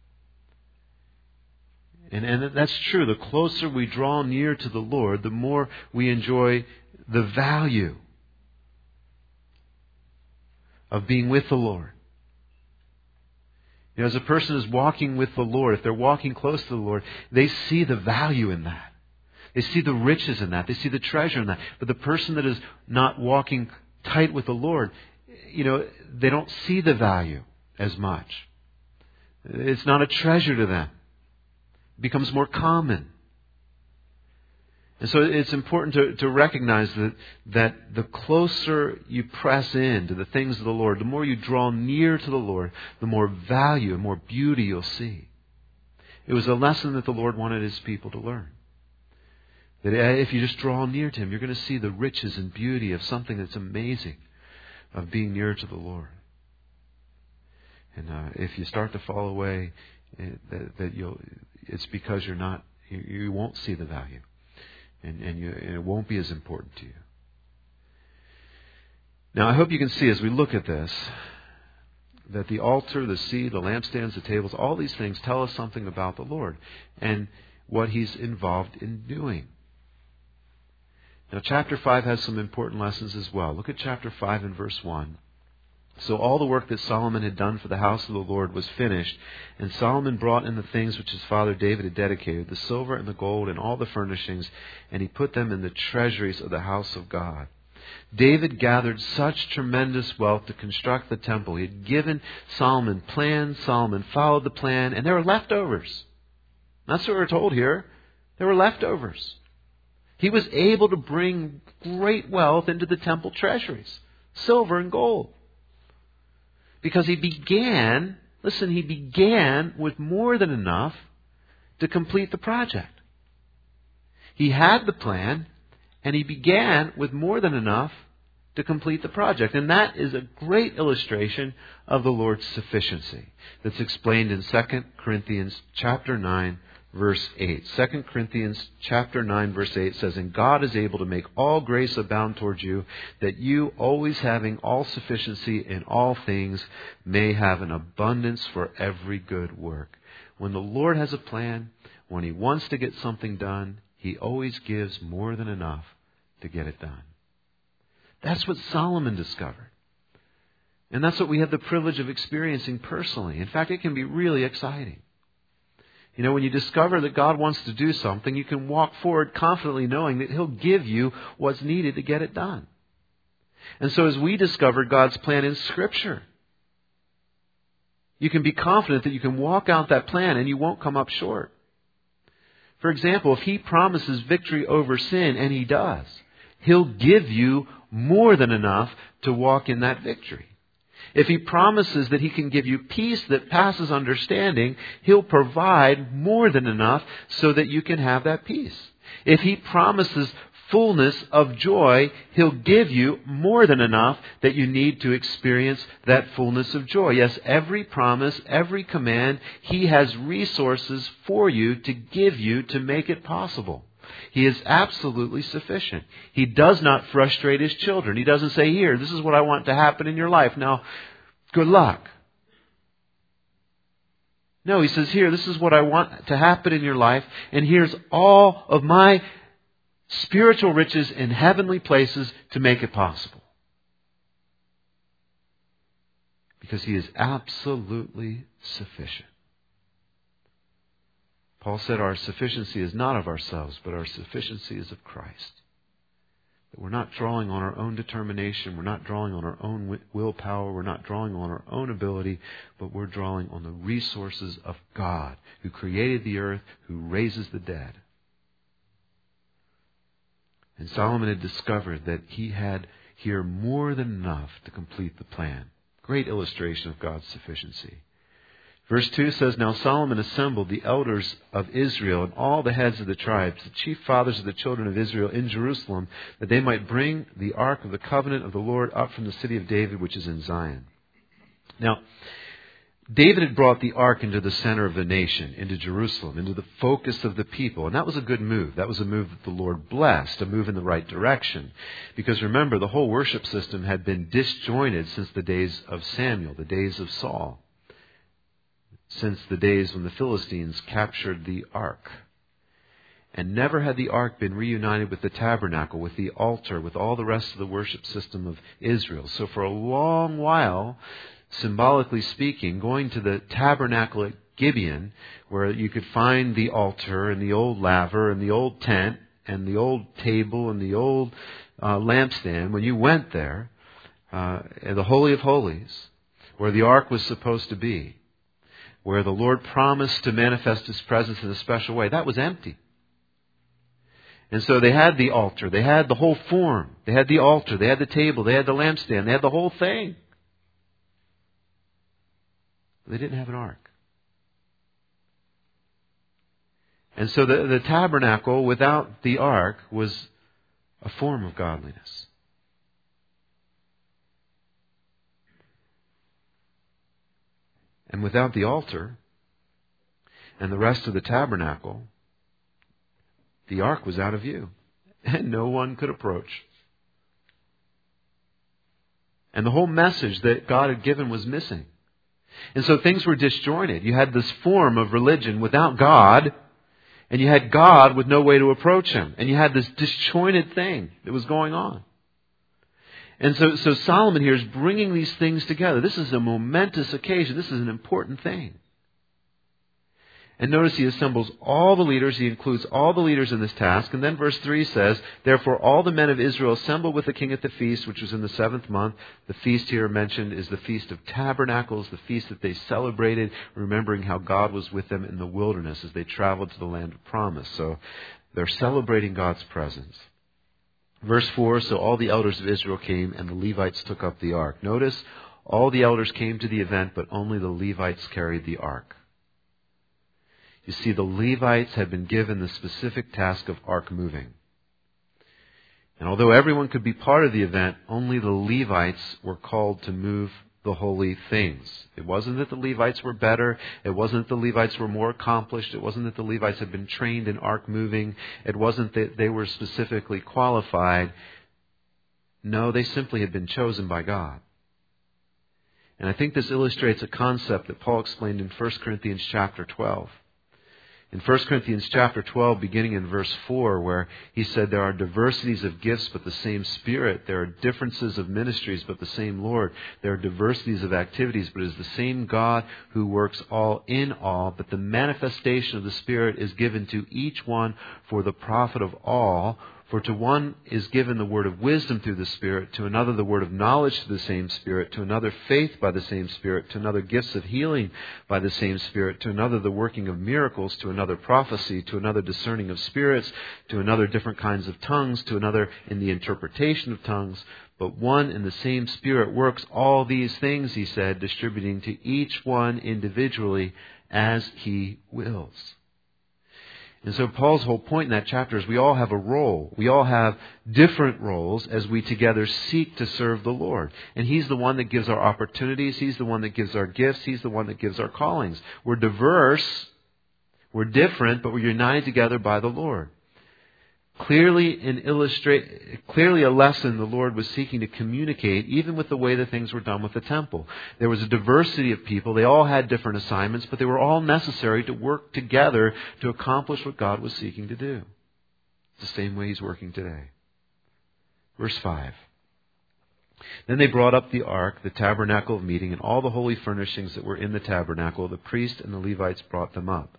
And, and that's true. The closer we draw near to the Lord, the more we enjoy the value of being with the Lord. You know, as a person is walking with the Lord, if they're walking close to the Lord, they see the value in that. They see the riches in that. They see the treasure in that. But the person that is not walking tight with the Lord, you know, they don't see the value as much. It's not a treasure to them. It becomes more common. And so it's important to, to recognize that, that the closer you press in to the things of the Lord, the more you draw near to the Lord, the more value and more beauty you'll see. It was a lesson that the Lord wanted His people to learn. That if you just draw near to Him, you're going to see the riches and beauty of something that's amazing, of being near to the Lord. And uh, if you start to fall away, it, that, that you'll, it's because you're not, you, you won't see the value, and and, you, and it won't be as important to you. Now, I hope you can see as we look at this that the altar, the sea, the lampstands, the tables, all these things tell us something about the Lord and what He's involved in doing. Now, chapter five has some important lessons as well. Look at chapter five and verse one. So all the work that Solomon had done for the house of the Lord was finished, and Solomon brought in the things which his father David had dedicated, the silver and the gold and all the furnishings, and he put them in the treasuries of the house of God. David gathered such tremendous wealth to construct the temple. He had given Solomon plans. Solomon followed the plan, and there were leftovers. That's what we're told here. There were leftovers. He was able to bring great wealth into the temple treasuries, silver and gold. Because he began, listen, he began with more than enough to complete the project. He had the plan, and he began with more than enough to complete the project. And that is a great illustration of the Lord's sufficiency that's explained in Second Corinthians chapter nine, verse eight. Second Corinthians chapter nine, verse eight says, "And God is able to make all grace abound towards you, that you, always having all sufficiency in all things, may have an abundance for every good work." When the Lord has a plan, when He wants to get something done, He always gives more than enough to get it done. That's what Solomon discovered. And that's what we have the privilege of experiencing personally. In fact, it can be really exciting. You know, when you discover that God wants to do something, you can walk forward confidently knowing that He'll give you what's needed to get it done. And so as we discover God's plan in Scripture, you can be confident that you can walk out that plan and you won't come up short. For example, if He promises victory over sin, and He does, He'll give you more than enough to walk in that victory. If He promises that He can give you peace that passes understanding, He'll provide more than enough so that you can have that peace. If He promises fullness of joy, He'll give you more than enough that you need to experience that fullness of joy. Yes, every promise, every command, He has resources for you to give you to make it possible. He is absolutely sufficient. He does not frustrate His children. He doesn't say, "Here, this is what I want to happen in your life. Now, good luck." No, He says, "Here, this is what I want to happen in your life, and here's all of my spiritual riches in heavenly places to make it possible." Because He is absolutely sufficient. Paul said our sufficiency is not of ourselves, but our sufficiency is of Christ. That we're not drawing on our own determination, we're not drawing on our own willpower, we're not drawing on our own ability, but we're drawing on the resources of God, who created the earth, who raises the dead. And Solomon had discovered that he had here more than enough to complete the plan. Great illustration of God's sufficiency. Verse two says, "Now Solomon assembled the elders of Israel and all the heads of the tribes, the chief fathers of the children of Israel in Jerusalem, that they might bring the ark of the covenant of the Lord up from the city of David, which is in Zion." Now, David had brought the ark into the center of the nation, into Jerusalem, into the focus of the people. And that was a good move. That was a move that the Lord blessed, a move in the right direction. Because remember, the whole worship system had been disjointed since the days of Samuel, the days of Saul. Since the days when the Philistines captured the ark. And never had the ark been reunited with the tabernacle, with the altar, with all the rest of the worship system of Israel. So for a long while, symbolically speaking, going to the tabernacle at Gibeon, where you could find the altar and the old laver and the old tent and the old table and the old uh, lampstand, when you went there, uh, in the Holy of Holies, where the ark was supposed to be, where the Lord promised to manifest His presence in a special way, that was empty. And so they had the altar, they had the whole form, they had the altar, they had the table, they had the lampstand, they had the whole thing. They didn't have an ark. And so the, the tabernacle without the ark was a form of godliness. And without the altar and the rest of the tabernacle, the ark was out of view, and no one could approach. And the whole message that God had given was missing. And so things were disjointed. You had this form of religion without God, and you had God with no way to approach Him. And you had this disjointed thing that was going on. And so, so Solomon here is bringing these things together. This is a momentous occasion. This is an important thing. And notice he assembles all the leaders. He includes all the leaders in this task. And then verse three says, "Therefore all the men of Israel assembled with the king at the feast, which was in the seventh month." The feast here mentioned is the Feast of Tabernacles, the feast that they celebrated, remembering how God was with them in the wilderness as they traveled to the land of promise. So they're celebrating God's presence. Verse four, "So all the elders of Israel came, and the Levites took up the ark." Notice, all the elders came to the event, but only the Levites carried the ark. You see, the Levites had been given the specific task of ark moving. And although everyone could be part of the event, only the Levites were called to move the holy things. It wasn't that the Levites were better. It wasn't that the Levites were more accomplished. It wasn't that the Levites had been trained in ark moving. It wasn't that they were specifically qualified. No, they simply had been chosen by God. And I think this illustrates a concept that Paul explained in First Corinthians chapter twelve. In First Corinthians chapter twelve, beginning in verse four, where he said there are diversities of gifts but the same Spirit. There are differences of ministries but the same Lord. There are diversities of activities but it is the same God who works all in all. But the manifestation of the Spirit is given to each one for the profit of all. For to one is given the word of wisdom through the Spirit, to another the word of knowledge through the same Spirit, to another faith by the same Spirit, to another gifts of healing by the same Spirit, to another the working of miracles, to another prophecy, to another discerning of spirits, to another different kinds of tongues, to another in the interpretation of tongues. But one and the same Spirit works all these things, he said, distributing to each one individually as He wills. And so Paul's whole point in that chapter is we all have a role. We all have different roles as we together seek to serve the Lord. And He's the one that gives our opportunities. He's the one that gives our gifts. He's the one that gives our callings. We're diverse. We're different, but we're united together by the Lord. Clearly, an illustrate, clearly a lesson the Lord was seeking to communicate, even with the way that things were done with the temple. There was a diversity of people. They all had different assignments, but they were all necessary to work together to accomplish what God was seeking to do. It's the same way He's working today. Verse five. "Then they brought up the ark, the tabernacle of meeting, and all the holy furnishings that were in the tabernacle. The priest and the Levites brought them up."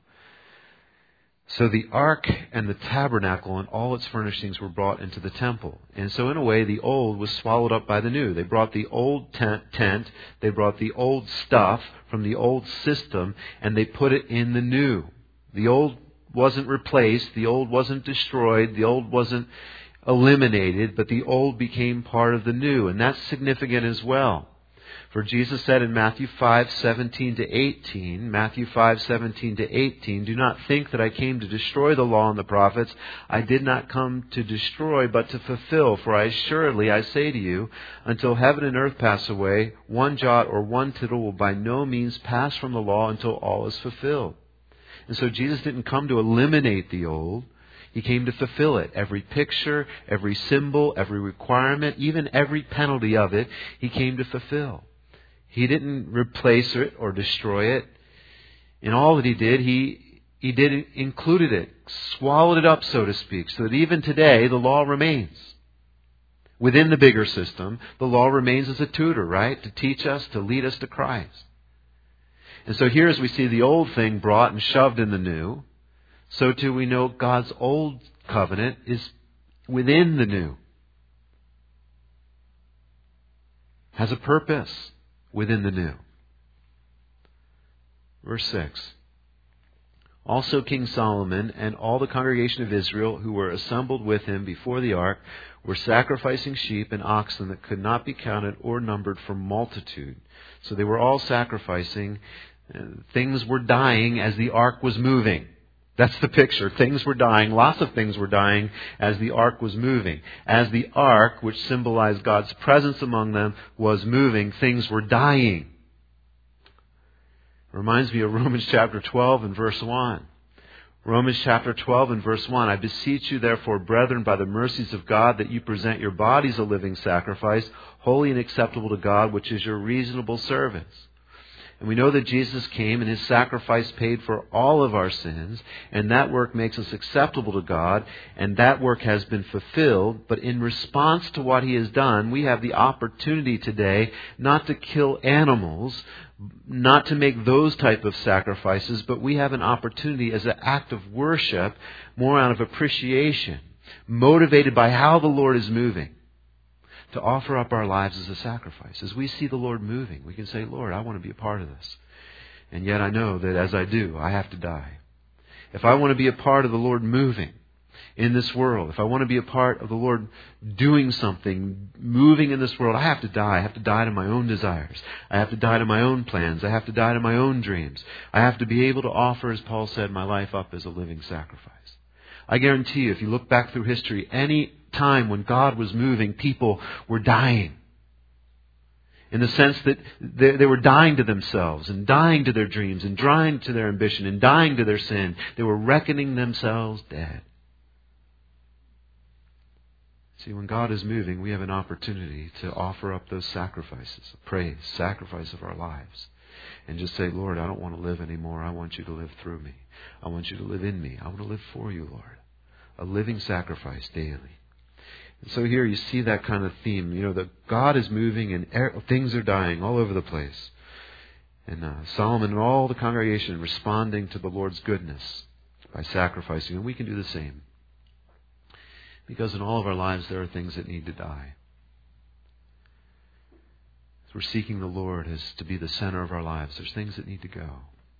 So the ark and the tabernacle and all its furnishings were brought into the temple. And so in a way, the old was swallowed up by the new. They brought the old tent, tent, they brought the old stuff from the old system, and they put it in the new. The old wasn't replaced, the old wasn't destroyed, the old wasn't eliminated, but the old became part of the new. And that's significant as well. For Jesus said in Matthew five, seventeen to eighteen, Matthew five, seventeen to eighteen, "Do not think that I came to destroy the law and the prophets. I did not come to destroy, but to fulfill. For I assuredly, I say to you, until heaven and earth pass away, one jot or one tittle will by no means pass from the law until all is fulfilled." And so Jesus didn't come to eliminate the old. He came to fulfill it. Every picture, every symbol, every requirement, even every penalty of it, He came to fulfill. He didn't replace it or destroy it. In all that He did, He He did included it, swallowed it up, so to speak, so that even today the law remains. Within the bigger system, the law remains as a tutor, right? To teach us, to lead us to Christ. And so here as we see the old thing brought and shoved in the new, so too we know God's old covenant is within the new. Has a purpose within the new. Verse six. "Also King Solomon and all the congregation of Israel who were assembled with him before the ark were sacrificing sheep and oxen that could not be counted or numbered for multitude." So they were all sacrificing. Things were dying as the ark was moving. That's the picture. Things were dying. Lots of things were dying as the ark was moving. As the ark, which symbolized God's presence among them, was moving, things were dying. It reminds me of Romans chapter twelve and verse one. Romans chapter twelve and verse one. I beseech you, therefore, brethren, by the mercies of God, that you present your bodies a living sacrifice, holy and acceptable to God, which is your reasonable service. And we know that Jesus came and His sacrifice paid for all of our sins, and that work makes us acceptable to God, and that work has been fulfilled. But in response to what He has done, we have the opportunity today not to kill animals, not to make those type of sacrifices, but we have an opportunity as an act of worship, more out of appreciation, motivated by how the Lord is moving, to offer up our lives as a sacrifice. As we see the Lord moving, we can say, Lord, I want to be a part of this. And yet I know that as I do, I have to die. If I want to be a part of the Lord moving in this world, if I want to be a part of the Lord doing something, moving in this world, I have to die. I have to die to my own desires. I have to die to my own plans. I have to die to my own dreams. I have to be able to offer, as Paul said, my life up as a living sacrifice. I guarantee you, if you look back through history, any time when God was moving, people were dying. In the sense that they, they were dying to themselves and dying to their dreams and dying to their ambition and dying to their sin. They were reckoning themselves dead. See, when God is moving, we have an opportunity to offer up those sacrifices of praise, sacrifice of our lives. And just say, Lord, I don't want to live anymore. I want you to live through me. I want you to live in me. I want to live for you, Lord. A living sacrifice daily. And so here you see that kind of theme. You know, that God is moving and er- things are dying all over the place. And uh, Solomon and all the congregation responding to the Lord's goodness by sacrificing. And we can do the same. Because in all of our lives there are things that need to die. As we're seeking the Lord as to be the center of our lives, there's things that need to go.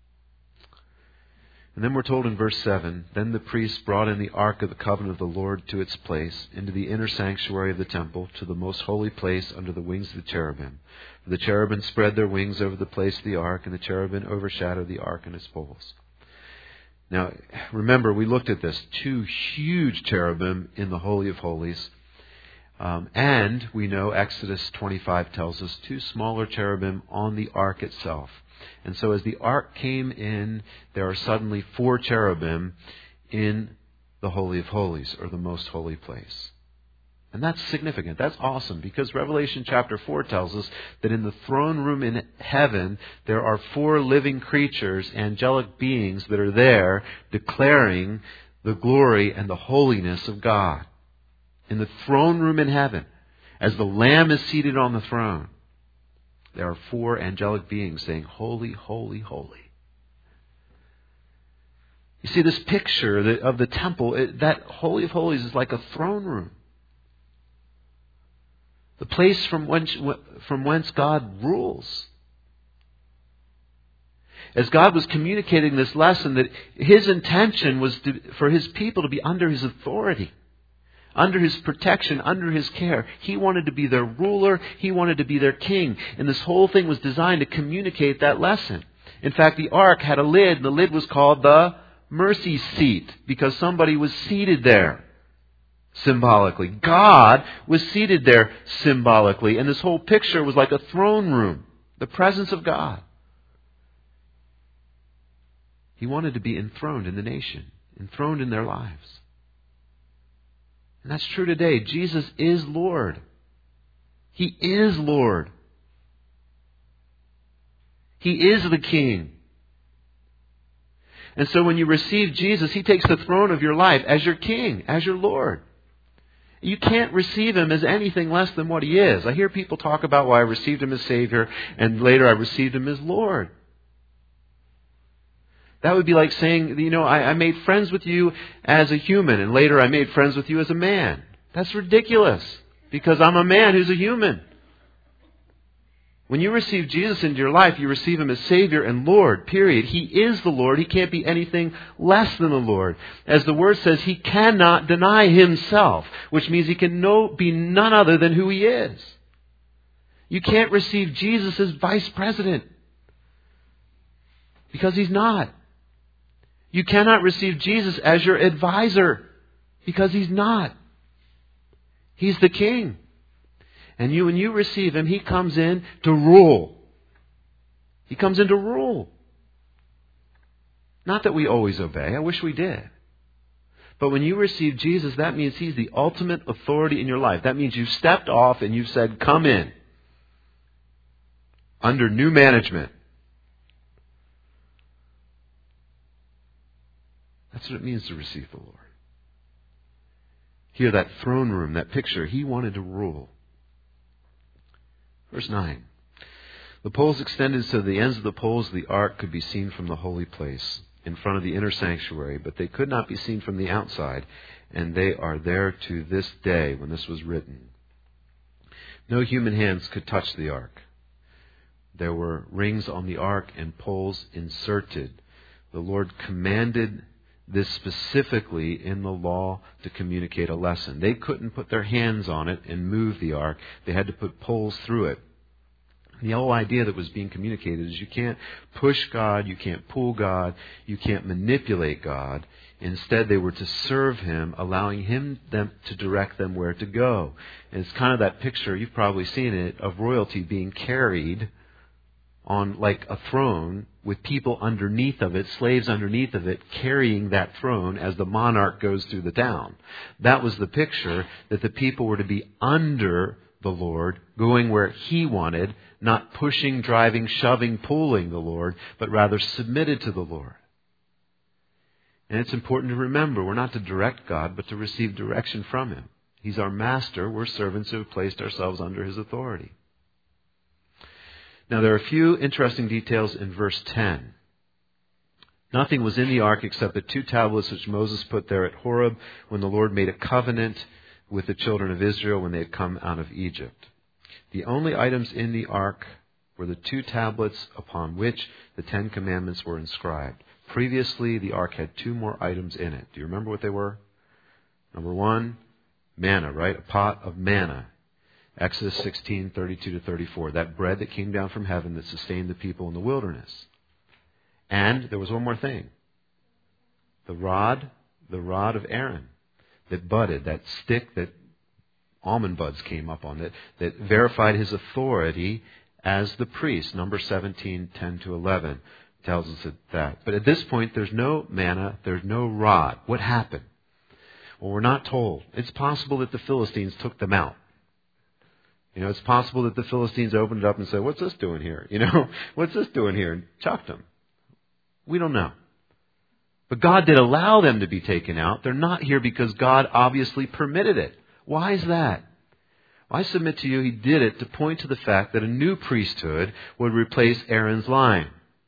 And then we're told in verse seven, then the priests brought in the ark of the covenant of the Lord to its place, into the inner sanctuary of the temple, to the most holy place under the wings of the cherubim. For the cherubim spread their wings over the place of the ark, and the cherubim overshadowed the ark and its poles. Now, remember, we looked at this. Two huge cherubim in the Holy of Holies. Um, and we know Exodus twenty-five tells us two smaller cherubim on the ark itself. And so as the ark came in, there are suddenly four cherubim in the Holy of Holies, or the most holy place. And that's significant. That's awesome, because Revelation chapter four tells us that in the throne room in heaven, there are four living creatures, angelic beings that are there declaring the glory and the holiness of God. In the throne room in heaven, as the Lamb is seated on the throne, there are four angelic beings saying, holy, holy, holy. You see, this picture of the temple, that Holy of Holies is like a throne room. The place from whence, from whence God rules. As God was communicating this lesson, that His intention was to, for His people to be under His authority, under His protection, under His care. He wanted to be their ruler. He wanted to be their king. And this whole thing was designed to communicate that lesson. In fact, the ark had a lid, and the lid was called the mercy seat, because somebody was seated there symbolically. God was seated there symbolically. And this whole picture was like a throne room, the presence of God. He wanted to be enthroned in the nation, enthroned in their lives. And that's true today. Jesus is Lord. He is Lord. He is the King. And so when you receive Jesus, He takes the throne of your life as your King, as your Lord. You can't receive Him as anything less than what He is. I hear people talk about, well, I received Him as Savior, and later I received Him as Lord. That would be like saying, you know, I, I made friends with you as a human, and later I made friends with you as a man. That's ridiculous, because I'm a man who's a human. When you receive Jesus into your life, you receive Him as Savior and Lord, period. He is the Lord. He can't be anything less than the Lord. As the Word says, He cannot deny Himself, which means He can no, be none other than who He is. You can't receive Jesus as Vice President, because He's not. You cannot receive Jesus as your advisor because He's not. He's the King. And you, when you receive Him, He comes in to rule. He comes in to rule. Not that we always obey. I wish we did. But when you receive Jesus, that means He's the ultimate authority in your life. That means you've stepped off and you've said, come in. Under new management. That's what it means to receive the Lord. Here, that throne room, that picture, He wanted to rule. Verse nine. The poles extended so the ends of the poles of the ark could be seen from the holy place in front of the inner sanctuary, but they could not be seen from the outside, and they are there to this day when this was written. No human hands could touch the ark. There were rings on the ark and poles inserted. The Lord commanded this specifically in the law to communicate a lesson. They couldn't put their hands on it and move the ark. They had to put poles through it. The whole idea that was being communicated is you can't push God, you can't pull God, you can't manipulate God. Instead, they were to serve Him, allowing Him them to direct them where to go. And it's kind of that picture, you've probably seen it, of royalty being carried on like a throne with people underneath of it, slaves underneath of it, carrying that throne as the monarch goes through the town. That was the picture, that the people were to be under the Lord, going where He wanted, not pushing, driving, shoving, pulling the Lord, but rather submitted to the Lord. And it's important to remember, we're not to direct God, but to receive direction from Him. He's our master. We're servants who have placed ourselves under His authority. Now, there are a few interesting details in verse ten. Nothing was in the ark except the two tablets which Moses put there at Horeb when the Lord made a covenant with the children of Israel when they had come out of Egypt. The only items in the ark were the two tablets upon which the Ten Commandments were inscribed. Previously, the ark had two more items in it. Do you remember what they were? Number one, manna, right? A pot of manna. Exodus sixteen, thirty-two to thirty-four. That bread that came down from heaven that sustained the people in the wilderness. And there was one more thing. The rod, the rod of Aaron that budded, that stick that almond buds came up on, that, that verified his authority as the priest. Number seventeen, ten to eleven tells us that. But at this point, there's no manna, there's no rod. What happened? Well, we're not told. It's possible that the Philistines took them out. You know, it's possible that the Philistines opened it up and said, what's this doing here? You know, what's this doing here? And chucked them. We don't know. But God did allow them to be taken out. They're not here because God obviously permitted it. Why is that? Well, I submit to you, He did it to point to the fact that a new priesthood would replace Aaron's line.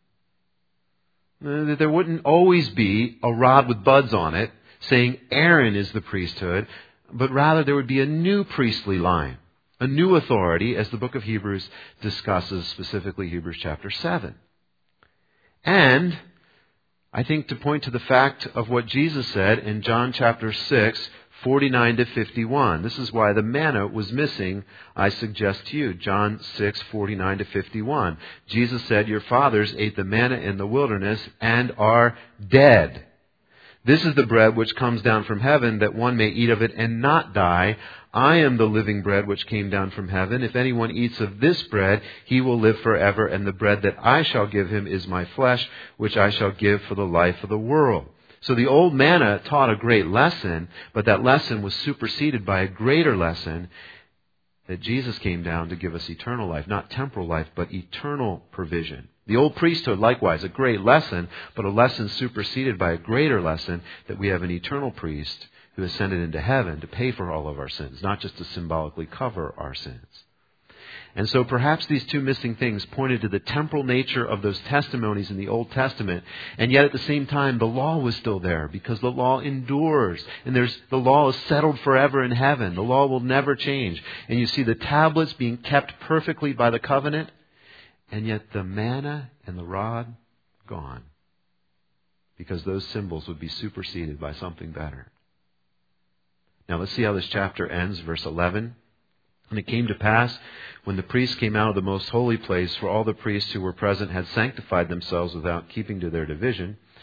That there wouldn't always be a rod with buds on it saying Aaron is the priesthood, but rather there would be a new priestly line. A new authority, as the book of Hebrews discusses, specifically Hebrews chapter seven. And I think to point to the fact of what Jesus said in John chapter six, forty-nine to fifty-one. This is why the manna was missing, I suggest to you. John six, forty-nine to fifty-one. Jesus said, your fathers ate the manna in the wilderness and are dead. This is the bread which comes down from heaven, that one may eat of it and not die. I am the living bread which came down from heaven. If anyone eats of this bread, he will live forever. And the bread that I shall give him is my flesh, which I shall give for the life of the world. So the old manna taught a great lesson, but that lesson was superseded by a greater lesson, that Jesus came down to give us eternal life. Not temporal life, but eternal provision. The old priesthood, likewise, a great lesson, but a lesson superseded by a greater lesson, that we have an eternal priest who ascended into heaven to pay for all of our sins, not just to symbolically cover our sins. And so perhaps these two missing things pointed to the temporal nature of those testimonies in the Old Testament, and yet at the same time the law was still there, because the law endures, and there's the law is settled forever in heaven. The law will never change. And you see the tablets being kept perfectly by the covenant, and yet the manna and the rod gone, because those symbols would be superseded by something better. Now let's see how this chapter ends, verse eleven. And it came to pass, when the priests came out of the most holy place, for all the priests who were present had sanctified themselves without keeping to their division,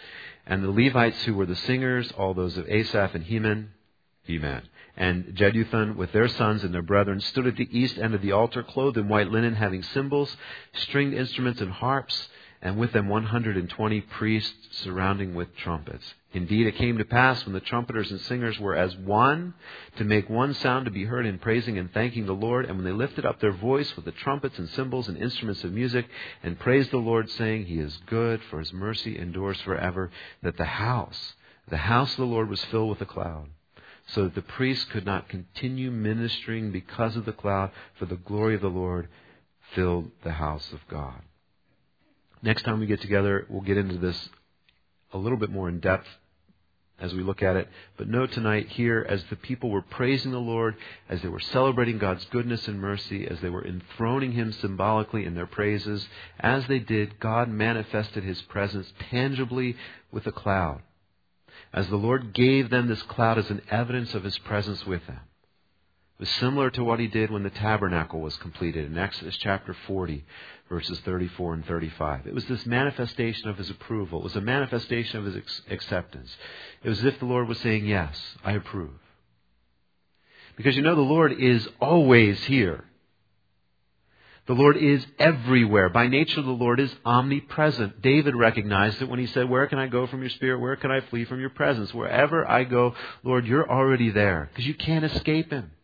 And the Levites who were the singers, all those of Asaph and Heman, Heman, and Jeduthun with their sons and their brethren, stood at the east end of the altar, clothed in white linen, having cymbals, stringed instruments, and harps, and with them one hundred twenty priests surrounding with trumpets. Indeed, it came to pass when the trumpeters and singers were as one, to make one sound to be heard in praising and thanking the Lord. And when they lifted up their voice with the trumpets and cymbals and instruments of music, and praised the Lord, saying, He is good, for His mercy endures forever, that the house, the house of the Lord was filled with a cloud, so that the priests could not continue ministering because of the cloud, for the glory of the Lord filled the house of God. Next time we get together, we'll get into this a little bit more in depth as we look at it. But know tonight here, as the people were praising the Lord, as they were celebrating God's goodness and mercy, as they were enthroning Him symbolically in their praises, as they did, God manifested His presence tangibly with a cloud. As the Lord gave them this cloud as an evidence of His presence with them. It was similar to what He did when the tabernacle was completed in Exodus chapter forty, verses thirty-four and thirty-five. It was this manifestation of His approval. It was a manifestation of His ex- acceptance. It was as if the Lord was saying, yes, I approve. Because you know the Lord is always here. The Lord is everywhere. By nature, the Lord is omnipresent. David recognized it when he said, where can I go from your spirit? Where can I flee from your presence? Wherever I go, Lord, you're already there, because you can't escape Him.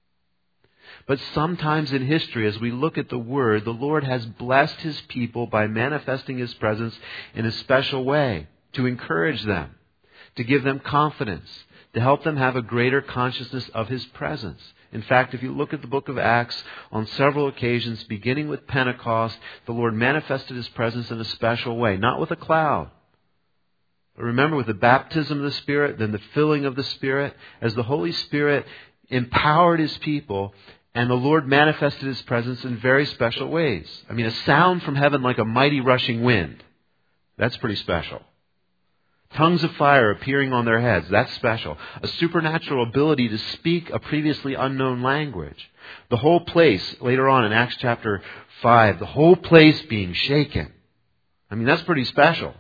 But sometimes in history, as we look at the Word, the Lord has blessed His people by manifesting His presence in a special way to encourage them, to give them confidence, to help them have a greater consciousness of His presence. In fact, if you look at the book of Acts, on several occasions, beginning with Pentecost, the Lord manifested His presence in a special way, not with a cloud. But remember, with the baptism of the Spirit, then the filling of the Spirit, as the Holy Spirit empowered His people, and the Lord manifested His presence in very special ways. I mean, a sound from heaven like a mighty rushing wind. That's pretty special. Tongues of fire appearing on their heads. That's special. A supernatural ability to speak a previously unknown language. The whole place, later on in Acts chapter five, the whole place being shaken. I mean, that's pretty special.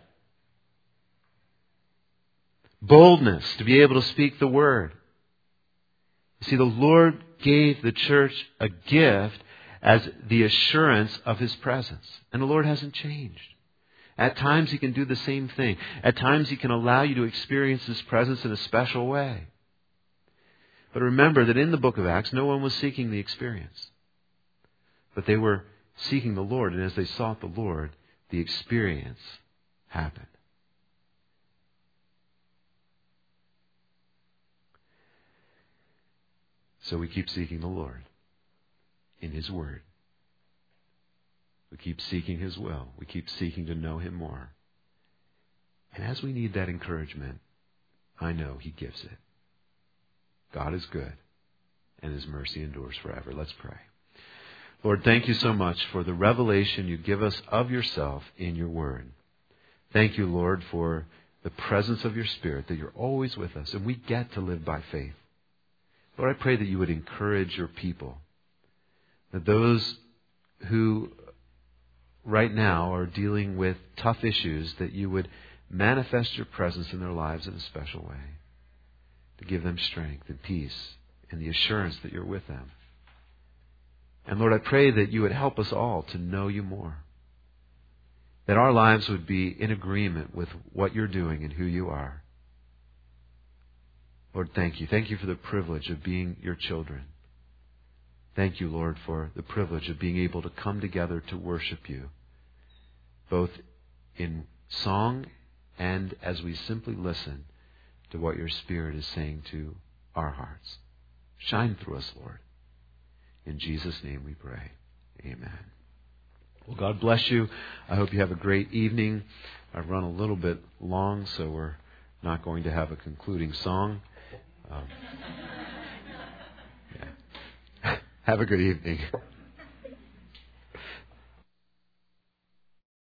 Boldness to be able to speak the Word. You see, the Lord gave the church a gift as the assurance of His presence. And the Lord hasn't changed. At times He can do the same thing. At times He can allow you to experience His presence in a special way. But remember that in the book of Acts, no one was seeking the experience. But they were seeking the Lord. And as they sought the Lord, the experience happened. So we keep seeking the Lord in His Word. We keep seeking His will. We keep seeking to know Him more. And as we need that encouragement, I know He gives it. God is good, and His mercy endures forever. Let's pray. Lord, thank You so much for the revelation You give us of Yourself in Your Word. Thank You, Lord, for the presence of Your Spirit, that You're always with us, and we get to live by faith. Lord, I pray that You would encourage Your people, that those who right now are dealing with tough issues, that You would manifest Your presence in their lives in a special way, to give them strength and peace and the assurance that You're with them. And Lord, I pray that You would help us all to know You more, that our lives would be in agreement with what You're doing and who You are. Lord, thank You. Thank You for the privilege of being Your children. Thank You, Lord, for the privilege of being able to come together to worship You, both in song and as we simply listen to what Your Spirit is saying to our hearts. Shine through us, Lord. In Jesus' name we pray. Amen. Well, God bless you. I hope you have a great evening. I've run a little bit long, so we're not going to have a concluding song. Um, yeah. Have a good evening.